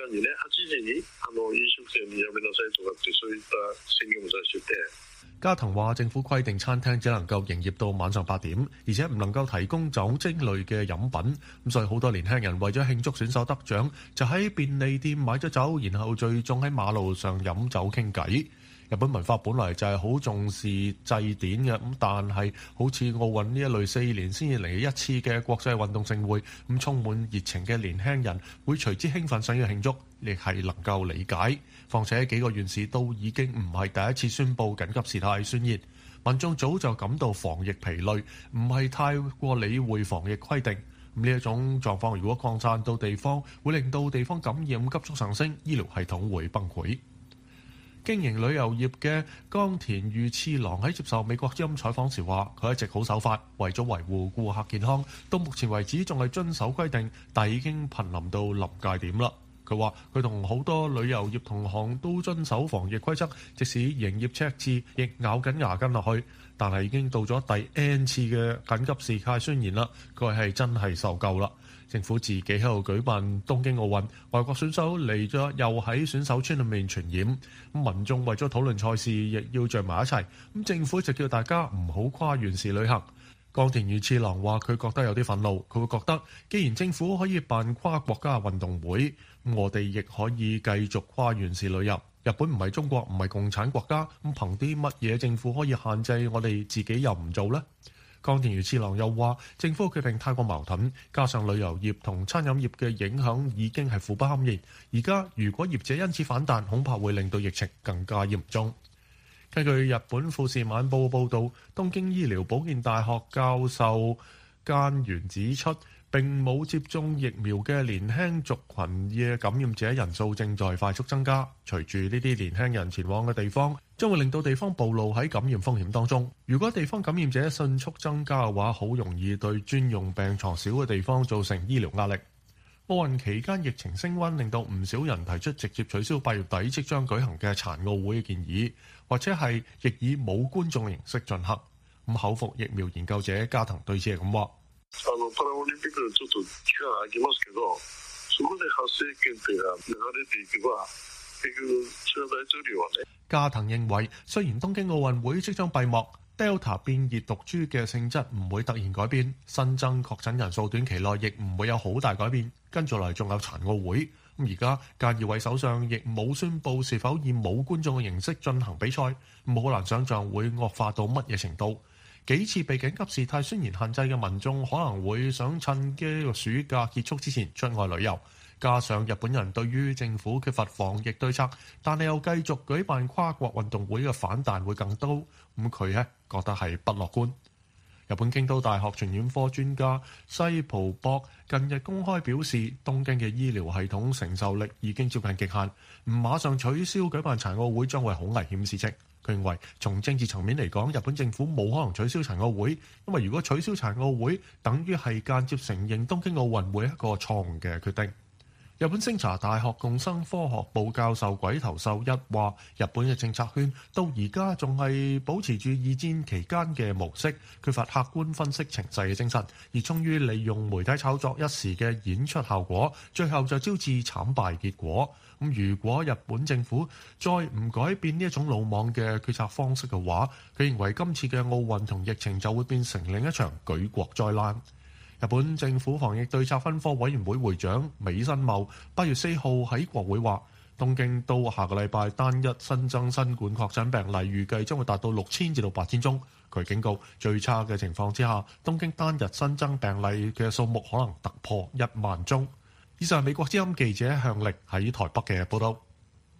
にね、はちじにあの飲食店にやめなさいとかってそういった宣言も出してて。 加藤話政府規定餐廳只能夠營業到晚上八點，而且唔能夠提供酒精類嘅飲品。咁所以好多年輕人為咗慶祝選手得獎，就喺便利店買咗酒，然後聚眾喺馬路上飲酒傾偈。日本文化本來就係好重視祭典嘅，咁但係好似奧運呢一類四年先至嚟一次嘅國際運動盛會，咁充滿熱情嘅年輕人會隨之興奮，想要慶祝，亦係能夠理解。況且幾個縣市都已經唔係第一次宣布緊急事態宣言，民眾早就感到防疫疲累，唔係太過理會防疫規定。咁呢一種狀況如果擴散到地方，會令到地方感染急速上升，醫療系統會崩潰。經營旅遊業嘅岡田裕次郎喺接受美國之音採訪時話：佢一直好守法，為咗維護顧客健康，到目前為止仲係遵守規定，但已經瀕臨到臨界點啦。佢話：佢同好多旅遊業同行都遵守防疫規則，即使營業赤字，亦咬緊牙根落去。但係已經到咗第 N 次嘅緊急事態宣言啦，佢係真係受夠啦。政府自己喺度舉辦東京奧運，外國選手嚟咗又喺選手村裏面傳染，咁民眾為咗討論賽事，亦要聚埋一齊。咁政府就叫大家唔好跨縣市旅行。岡田裕次郎話：佢覺得有啲憤怒，佢會覺得既然政府可以辦跨國家運動會，咁我哋亦可以繼續跨縣市旅遊。日本唔係中國，唔係共產國家，咁憑啲乜嘢政府可以限制我哋自己又唔做呢？岡田裕次郎又話：政府決定太過矛盾，加上旅遊業同餐飲業嘅影響已經係苦不堪言。而家如果業者因此反彈，恐怕會令到疫情更加嚴重。根據日本富士晚報報導，東京醫療保健大學教授菅原指出，並冇接種疫苗嘅年輕族群嘅感染者人數正在快速增加。隨住呢啲年輕人前往嘅地方，將會令到地方暴露喺感染風險當中。如果地方感染者迅速增加嘅話，好容易對專用病床少嘅地方造成醫療壓力。奧運期間疫情升溫，令到唔少人提出直接取消八月底即將舉行嘅殘奧會嘅建議，或者係亦以冇觀眾形式進行。咁口服疫苗研究者加藤對此係咁話： あのパラオリンピックちょっと期間空きますけど、そこで発生源っていうのが流れていけば、結局菅大統領はね。加藤認為，雖然東京奧運會即將閉幕，Delta 變異毒株嘅性質唔會突然改變，新增確診人數短期內亦唔會有好大改變。跟住嚟仲有殘奧會，咁而家菅義偉首相亦冇宣佈是否以冇觀眾嘅形式進行比賽，咁好難想像會惡化到乜嘢程度。幾次被緊急事態宣言限制嘅民眾可能會想趁呢個暑假結束之前出外旅遊，加上日本人對於政府缺乏防疫對策，但係又繼續舉辦跨國運動會嘅反彈會更多，咁佢呢覺得係不樂觀。日本京都大學傳染科專家西浦博近日公開表示，東京嘅醫療系統承受力已經接近極限，唔馬上取消舉辦殘奧會將會好危險事情。佢認為從政治層面嚟講，日本政府冇可能取消殘奧會，因為如果取消殘奧會，等於係間接承認東京奧運會一個錯誤嘅決定。日本星查大學共生科學部教授鬼頭秀一話：日本嘅政策圈到而家仲係保持住二戰期間嘅模式，缺乏客觀分析情勢嘅精神，而終於利用媒體炒作一時嘅演出效果，最後就招致慘敗結果。咁如果日本政府再唔改變呢一種魯莽嘅決策方式嘅話，佢認為今次嘅奧運同疫情就會變成另一場舉國災難。日本政府防疫對策分科委員會會長美新茂八月四號喺國會話，東京到下個禮拜單一新增新冠確診病例預計將會達到六千至到八千宗。佢警告，最差嘅情況之下，東京單日新增病例嘅數目可能突破一萬宗。以上係美國之音記者向力喺台北嘅報道。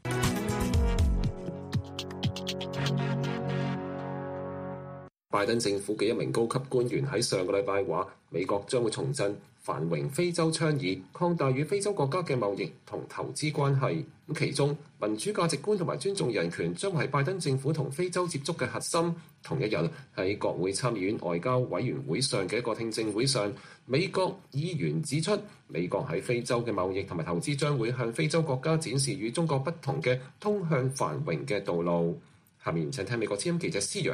拜登政府嘅一名高級官員喺上個禮拜話，美國將會重振繁榮非洲倡議，擴大與非洲國家嘅貿易同投資關係。咁其中民主價值觀同埋尊重人權將會係拜登政府同非洲接觸嘅核心。同一日喺國會參議院外交委員會上嘅一個聽證會上，美國議員指出，美國喺非洲嘅貿易同埋投資將會向非洲國家展示與中國不同嘅通向繁榮嘅道路。下面請聽美國之音記者施陽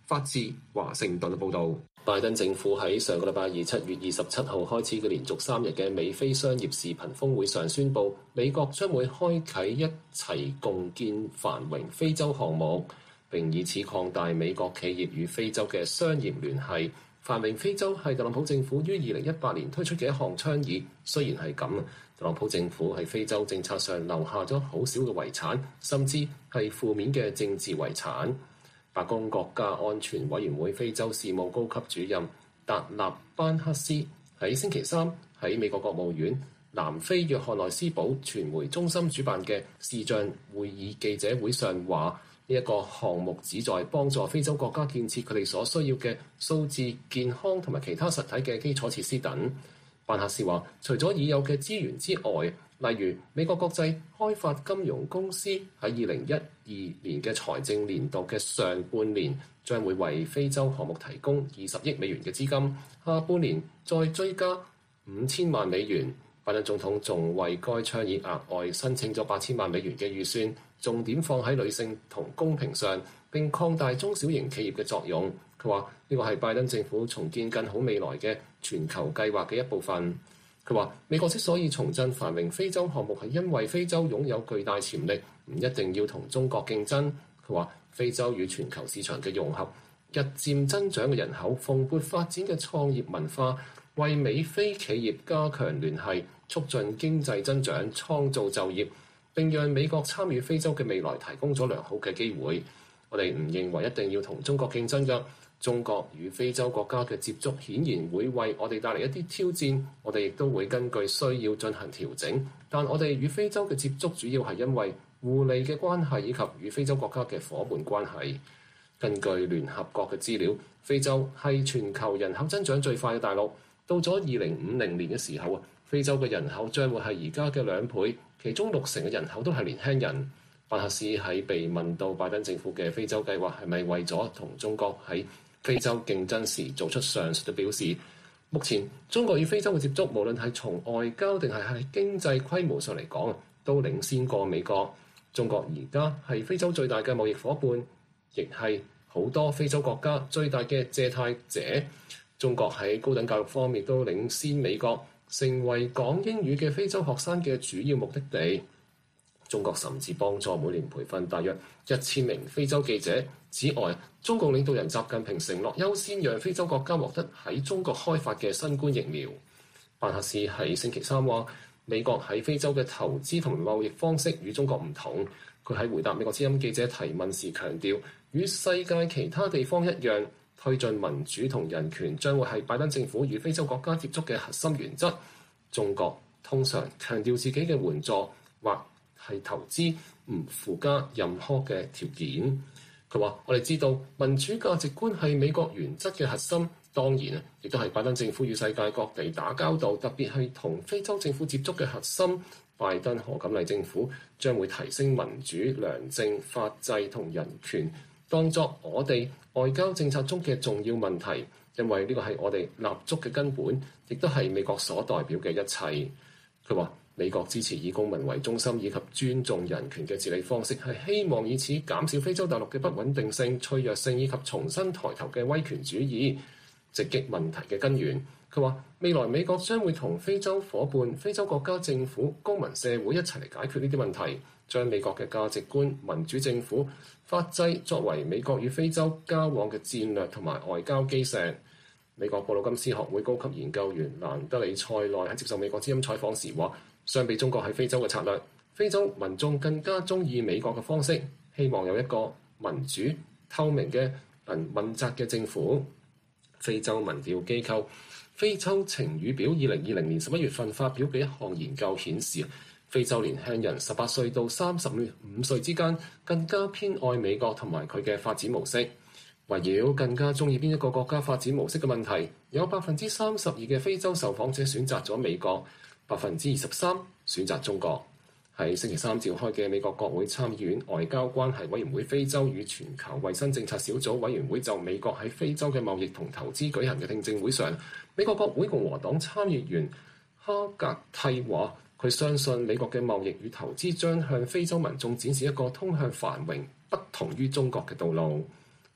法治華盛頓嘅報導。拜登政府喺上個禮拜二七月二十七號開始嘅連續三日嘅美非商業視頻峰會上宣布，美國將會開啓一齊共建繁榮非洲項目，並以此擴大美國企業與非洲嘅商業聯繫。繁榮非洲係特朗普政府於二零一八年推出嘅一項倡議。雖然係咁，特朗普政府喺非洲政策上留下咗好少嘅遺產，甚至係負面嘅政治遺產。白宮國家安全委員會非洲事務高級主任達納班克斯喺星期三喺美國國務院南非約翰內斯堡傳媒中心主辦嘅視像會議記者會上話：呢一個項目旨在幫助非洲國家建設佢哋所需要嘅數字、健康同埋其他實體嘅基礎設施等。班克斯話：除咗已有嘅資源之外，例如美國國際開發金融公司喺二零一二年嘅財政年度嘅上半年將會為非洲項目提供二十億美元嘅資金，下半年再追加五千萬美元。拜登總統仲為該倡議額外申請咗八千萬美元嘅預算，重點放喺女性同公平上，並擴大中小型企業嘅作用。佢話呢個係拜登政府重建更好未來嘅全球計劃嘅一部分。佢話美國之所以重振繁榮非洲項目係因為非洲擁有巨大潛力，唔一定要同中國競爭。佢話非洲與全球市場嘅融合、日漸增長嘅人口、蓬勃發展嘅創業文化，為美非企業加強聯繫，促進經濟增長，創造就業，並讓美國參與非洲嘅未來提供咗良好嘅機會。我哋唔認為一定要同中國競爭㗎。中國與非洲國家嘅接觸顯然會為我哋帶嚟一啲挑戰，我哋亦都會根據需要進行調整。但我哋與非洲嘅接觸主要係因為互利嘅關係以及與非洲國家嘅夥伴關係。根據聯合國嘅資料，非洲係全球人口增長最快嘅大陸。到咗二零五零年嘅時候啊，非洲嘅人口將會係而家嘅兩倍，其中六成嘅人口都係年輕人。班克斯喺被問到拜登政府嘅非洲計劃係咪為咗同中國喺非洲競爭時做出上述嘅表示，目前中國與非洲嘅接觸，無論係從外交定係喺經濟規模上嚟講，都領先過美國。中國而家係非洲最大嘅貿易伙伴，亦係好多非洲國家最大嘅借貸者。中國喺高等教育方面都領先美國，成為講英語嘅非洲學生嘅主要目的地。中國甚至幫助每年培訓大約一千名非洲記者。此外，中國領導人習近平承諾優先讓非洲國家獲得喺中國開發嘅新冠疫苗。班克斯喺星期三話，美國喺非洲嘅投資同貿易方式與中國唔同。佢喺回答美國之音記者提問時強調，與世界其他地方一樣，推進民主同人權將會係拜登政府與非洲國家接觸嘅核心原則。中國通常強調自己嘅援助或係投資唔附加任何嘅條件。佢話：我哋知道民主價值觀係美國原則嘅核心，當然啊，亦都係拜登政府與世界各地打交道，特別係同非洲政府接觸嘅核心。拜登賀錦麗政府將會提升民主、良政、法制同人權，當作我哋外交政策中嘅重要問題，因為呢個係我哋立足嘅根本，亦都係美國所代表嘅一切。佢話：美國支持以公民為中心以及尊重人權嘅治理方式，係希望以此減少非洲大陸嘅不穩定性、脆弱性以及重新抬頭嘅威權主義，直擊問題嘅根源。佢話：未來美國將會同非洲夥伴、非洲國家政府、公民社會一齊嚟解決呢啲問題，將美國嘅價值觀、民主政府、法制作為美國與非洲交往嘅戰略同埋外交基石。美國布魯金斯學會高級研究員蘭德里塞內喺接受美國之音採訪時話：相比中國喺非洲嘅策略，非洲民眾更加鍾意美國嘅方式，希望有一個民主、透明嘅能問責嘅政府。非洲民調機構非洲晴雨表二零二零年十一月份發表嘅一項研究顯示，非洲年輕人十八歲到三十五歲之間更加偏愛美國同埋佢嘅發展模式。圍繞更加鍾意邊一個國家發展模式嘅問題，有百分之三十二嘅非洲受訪者選擇咗美國，百分之二十三選擇中國。喺星期三召開嘅美國國會參議院外交關係委員會非洲與全球衛生政策小組委員會就美國喺非洲嘅貿易同投資舉行嘅聽證會上，美國國會共和黨參議員哈格蒂話：佢相信美國嘅貿易與投資將向非洲民眾展示一個通向繁榮、不同於中國嘅道路。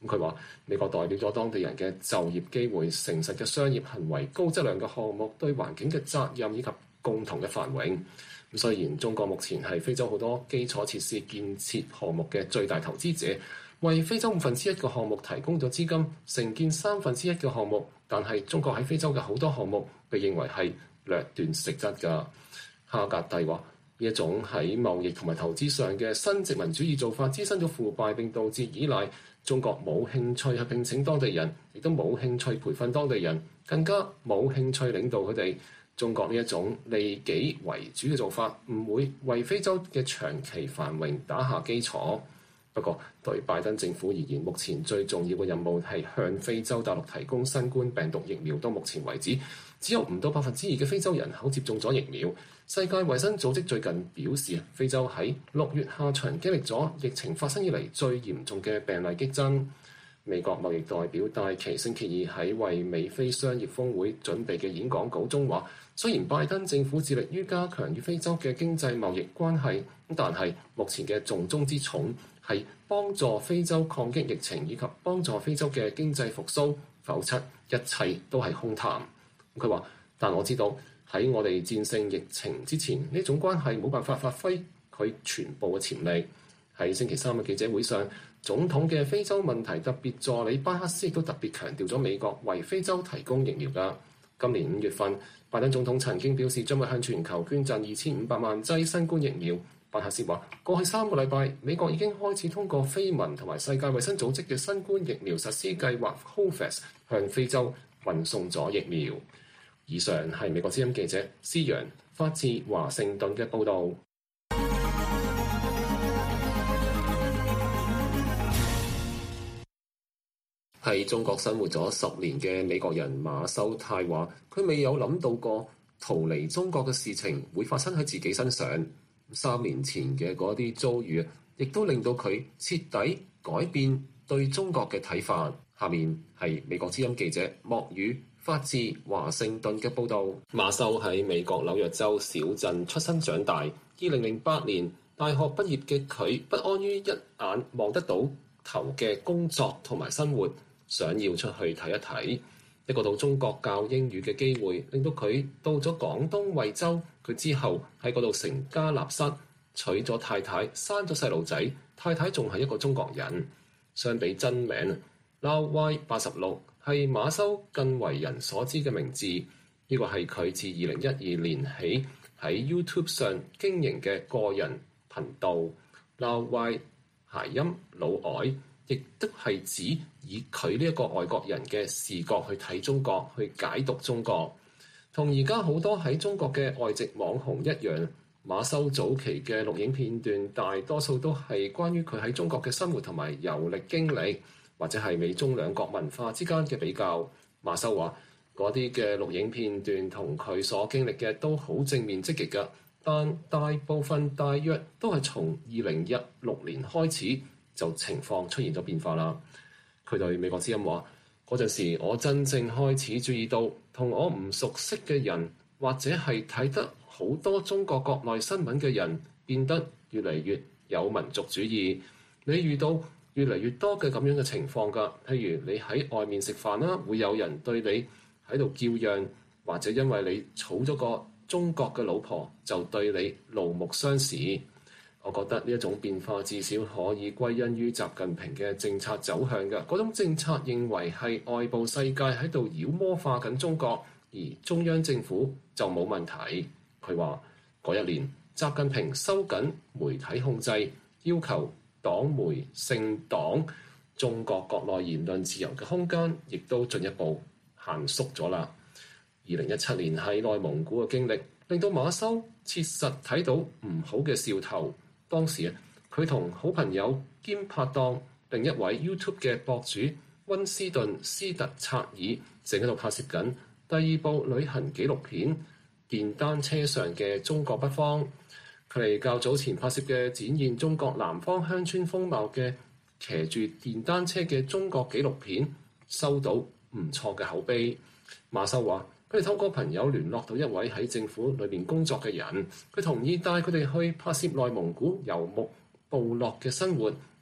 佢話美國代表咗當地人嘅就業機會、誠實嘅商業行為、高質量嘅項目、對環境嘅責任以及共同嘅繁榮。咁雖然中國目前係非洲好多基礎設施建設項目嘅最大投資者，為非洲五分之一嘅項目提供咗資金，承建三分之一嘅項目，但係中國喺非洲嘅好多項目被認為係掠奪實質㗎。哈格蒂話：呢一種喺貿易同埋投資上嘅新殖民主義做法，滋生咗腐敗並導致依賴。中國冇興趣去聘請當地人，亦都冇興趣培訓當地人，更加冇興趣領導佢哋。中國呢一種利己為主嘅做法，唔會為非洲嘅長期繁榮打下基礎。不過，對拜登政府而言，目前最重要嘅任務係向非洲大陸提供新冠病毒疫苗。到目前為止，只有唔到百分之二嘅非洲人口接種咗疫苗。世界衛生組織最近表示，非洲喺六月下旬經歷咗疫情發生以嚟最嚴重嘅病例激增。美國貿易代表戴琪星期二喺為美非商業峰會準備嘅演講稿中話，雖然拜登政府致力於加強與非洲嘅經濟貿易關係，但係目前嘅重中之重係幫助非洲抗擊疫情以及幫助非洲嘅經濟復甦，否則一切都係空談。佢話，但我知道喺我哋戰勝疫情之前，呢種關係冇辦法發揮佢全部嘅潛力。喺星期三嘅記者會上，總統嘅非洲問題特別助理巴克斯亦都特別強調咗美國為非洲提供疫苗㗎。今年五月份，拜登總統曾經表示將會向全球捐贈二千五百萬劑新冠疫苗。巴克斯話：過去三個禮拜，美國已經開始通過非盟同埋世界衛生組織嘅新冠疫苗實施計劃 COVAX 向非洲運送咗疫苗。以上係美國之音記者施陽發自華盛頓嘅報導。喺中國生活咗十年嘅美國人馬修泰話：佢未有諗到過逃離中國嘅事情會發生喺自己身上。三年前嘅嗰啲遭遇，亦都令到佢徹底改變對中國嘅睇法。下面係美國之音記者莫宇發自華盛頓嘅報導。馬修喺美國紐約州小鎮出生長大。二零零八年大學畢業嘅佢，不安於一眼望得到頭嘅工作同埋生活，想要出去睇一睇。一個到中國教英語嘅機會，令到佢到咗廣東惠州。佢之後喺嗰度成家立室，娶咗太太，生咗細路仔。太太仲係一個中國人。相比真名 Lau Y 八十六係馬修更為人所知嘅名字。呢個係佢自二零一二年起喺 YouTube 上經營嘅個人頻道。Lau Y 諧音老外，亦都係指以佢呢一個外國人嘅視角去睇中國，去解讀中國。同而家好多喺中國嘅外籍網紅一樣，馬修早期嘅錄影片段大多數都係關於佢喺中國嘅生活同埋遊歷經歷，或者係美中兩國文化之間嘅比較。馬修話嗰啲嘅錄影片段同佢所經歷嘅都好正面積極㗎，但大部分大約都係從二零一六年開始就情況出現咗變化啦。佢對美國之音話：嗰陣時我真正開始注意到，同我唔熟悉嘅人，或者係睇得好多中國國內新聞嘅人，變得越嚟越有民族主義。你遇到越嚟越多嘅咁樣嘅情況㗎，譬如你喺外面食飯啦，會有人對你喺度叫嚷，或者因為你娶咗個中國嘅老婆，就對你怒目相視。我覺得呢一種變化至少可以歸因於習近平嘅政策走向嘅。嗰種政策認為係外部世界喺度妖魔化緊中國，而中央政府就冇問題。佢話嗰一年習近平收緊媒體控制，要求黨媒姓黨，中國國內言論自由嘅空間亦都進一步限縮咗啦。二零一七年喺內蒙古嘅經歷令到馬修切實睇到唔好嘅兆頭。當時啊，佢同好朋友兼拍檔另一位 YouTube 嘅博主溫斯頓斯特策爾正喺度拍攝緊第二部旅行紀錄片《電單車上嘅中國北方》。佢哋較早前拍攝嘅展現中國南方鄉村風貌嘅騎住電單車嘅中國紀錄片收到唔錯嘅口碑。馬修話：佢哋透過朋友聯絡到一位喺政府裏面工作嘅人，佢同意帶佢哋去拍攝內蒙古遊牧部落嘅生活，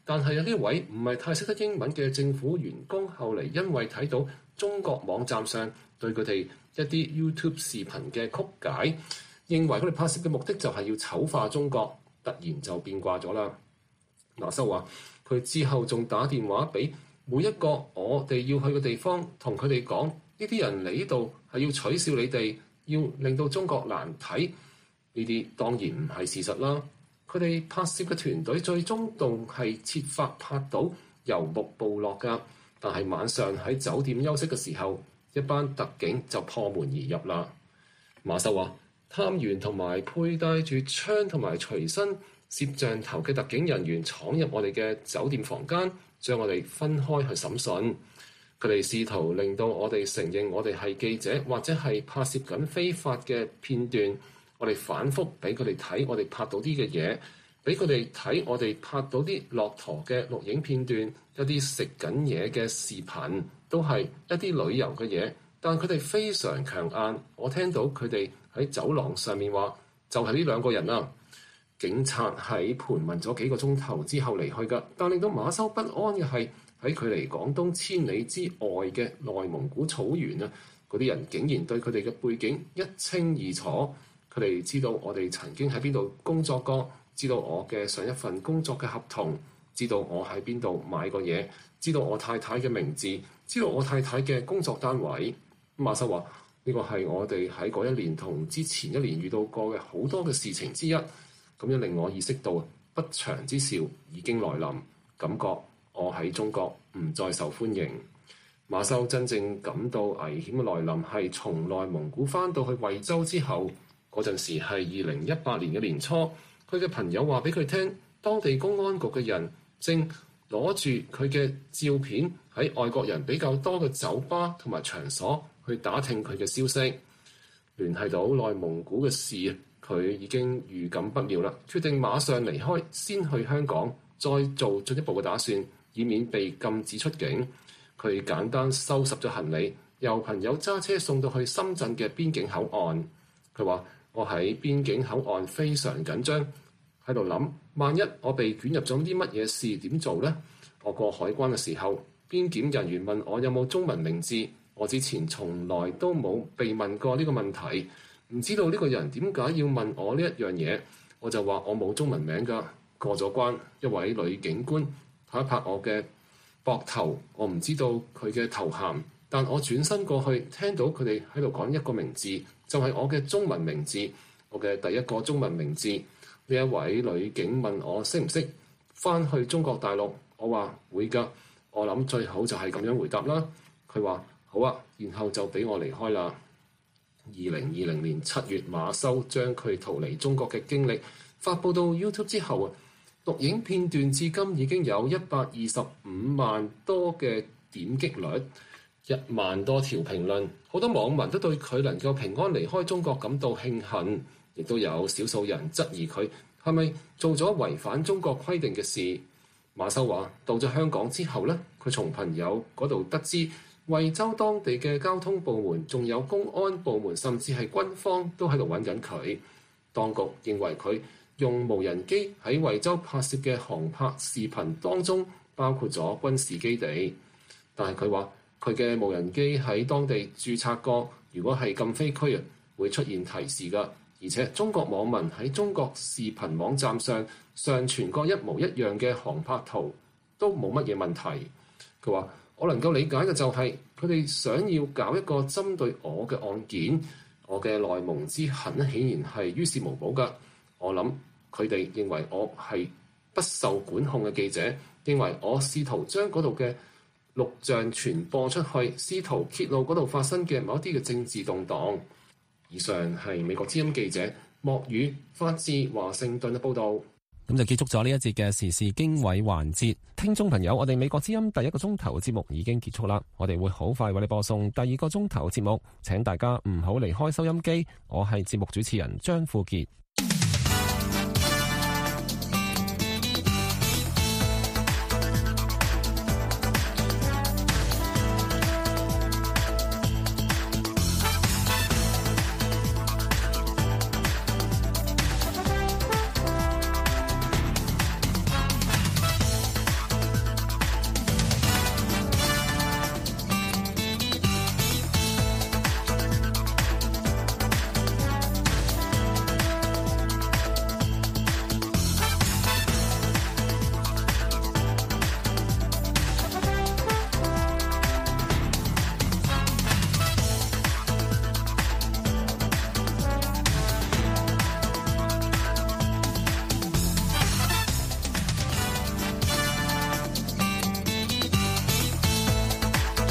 但係有啲位唔係太識得英文嘅政府員工，後嚟因為睇到中國網站上對佢哋一啲 YouTube 視頻嘅曲解，認為佢哋拍攝嘅目的就係要醜化中國，突然就變卦咗啦。馬修話佢之後仲打電話俾每一個我哋要去嘅地方，同佢哋講呢啲人嚟呢度係要取笑你哋，要令到中國難睇。呢啲當然唔係事實啦。佢哋拍攝嘅團隊最終仲係設法拍到遊牧部落㗎，但係晚上喺酒店休息嘅時候，一班特警就破門而入啦。馬修話探員同埋佩戴住槍同埋隨身攝像頭嘅特警人員闖入我哋嘅酒店房間，將我哋分開去審訊。佢哋試圖令到我哋承認我哋係記者，或者係拍攝緊非法嘅片段。我哋反覆俾佢哋睇我哋拍到啲嘅嘢，俾佢哋睇我哋拍到啲駱駝嘅錄影片段，一啲食緊嘢嘅視頻，都係一啲旅遊嘅嘢。但佢哋非常強硬，我聽到佢哋喺走廊上面話，就係呢兩個人啊。警察喺盤問咗幾個鐘頭之後離去㗎，但令到馬修不安嘅係喺距離廣東千里之外嘅內蒙古草原啊，嗰啲人竟然對佢哋嘅背景一清二楚。佢哋知道我哋曾經喺邊度工作過，知道我嘅上一份工作嘅合同，知道我喺邊度買過嘢，知道我太太嘅名字，知道我太太嘅工作單位。馬修話呢個係我哋喺嗰一年同之前一年遇到過嘅好多嘅事情之一，咁樣令我意識到不祥之兆已經來臨，感覺我喺中國唔再受歡迎。馬修真正感到危險嘅來臨係從內蒙古返到去惠州之後。嗰陣時係二零一八年嘅年初，佢嘅朋友話俾佢聽，當地公安局嘅人正攞住佢嘅照片喺外國人比較多嘅酒吧同埋場所去打聽佢嘅消息。聯繫到內蒙古嘅事，佢已經預感不妙啦，決定馬上離開，先去香港，再做進一步嘅打算，以免被禁止出境。佢簡單收拾咗行李，由朋友揸車送到去深圳嘅邊境口岸。佢話：我喺邊境口岸非常緊張，喺度諗，萬一我被捲入咗啲乜嘢事點做呢？我過海關嘅時候，邊檢人員問我有冇中文名字，我之前從來都冇被問過呢個問題，唔知道呢個人點解要問我呢一樣嘢，我就話我冇中文名㗎。過咗關，一位女警官拍一拍我嘅膊頭，我唔知道佢嘅頭銜，但我轉身過去，聽到佢哋喺度講一個名字。就係我嘅中文名字，我嘅第一個中文名字。呢一位女警問我識唔識翻去中國大陸，我話會㗎。我諗最好就係咁樣回答啦。佢話好啊，然後就俾我離開啦。二零二零年七月，馬修將佢逃離中國嘅經歷發布到 YouTube 之後啊，錄影片段至今已經有一百二十五萬多嘅點擊率。一萬多條評論，好多網民都對佢能夠平安離開中國感到慶幸，亦都有少數人質疑佢係咪做咗違反中國規定嘅事。馬修話：到咗香港之後呢，佢從朋友嗰度得知，惠州當地嘅交通部門、仲有公安部門，甚至係軍方都喺度揾緊佢。當局認為佢用無人機喺惠州拍攝嘅航拍視頻當中，包括咗軍事基地，但係佢話，佢嘅無人機喺當地註冊過，如果係禁飛區啊，會出現提示㗎。而且中國網民喺中國視頻網站上上傳過一模一樣嘅航拍圖，都冇乜嘢問題。佢話：我能夠理解嘅就係佢哋想要搞一個針對我嘅案件，我嘅內蒙之行咧，顯然係於事無補㗎。我諗佢哋認為我係不受管控嘅記者，認為我試圖將嗰度嘅錄像傳播出去，試圖揭露嗰度發生嘅某一啲嘅政治動盪。以上係美國之音記者莫宇發自華盛頓嘅報導。 咁就結束咗呢一節嘅時事經緯環節。聽眾朋友，我哋美國之音第一個鐘頭節目已經結束啦，我哋會好快為你播送第二個鐘頭節目，請大家唔好離開收音機。我係節目主持人張富傑。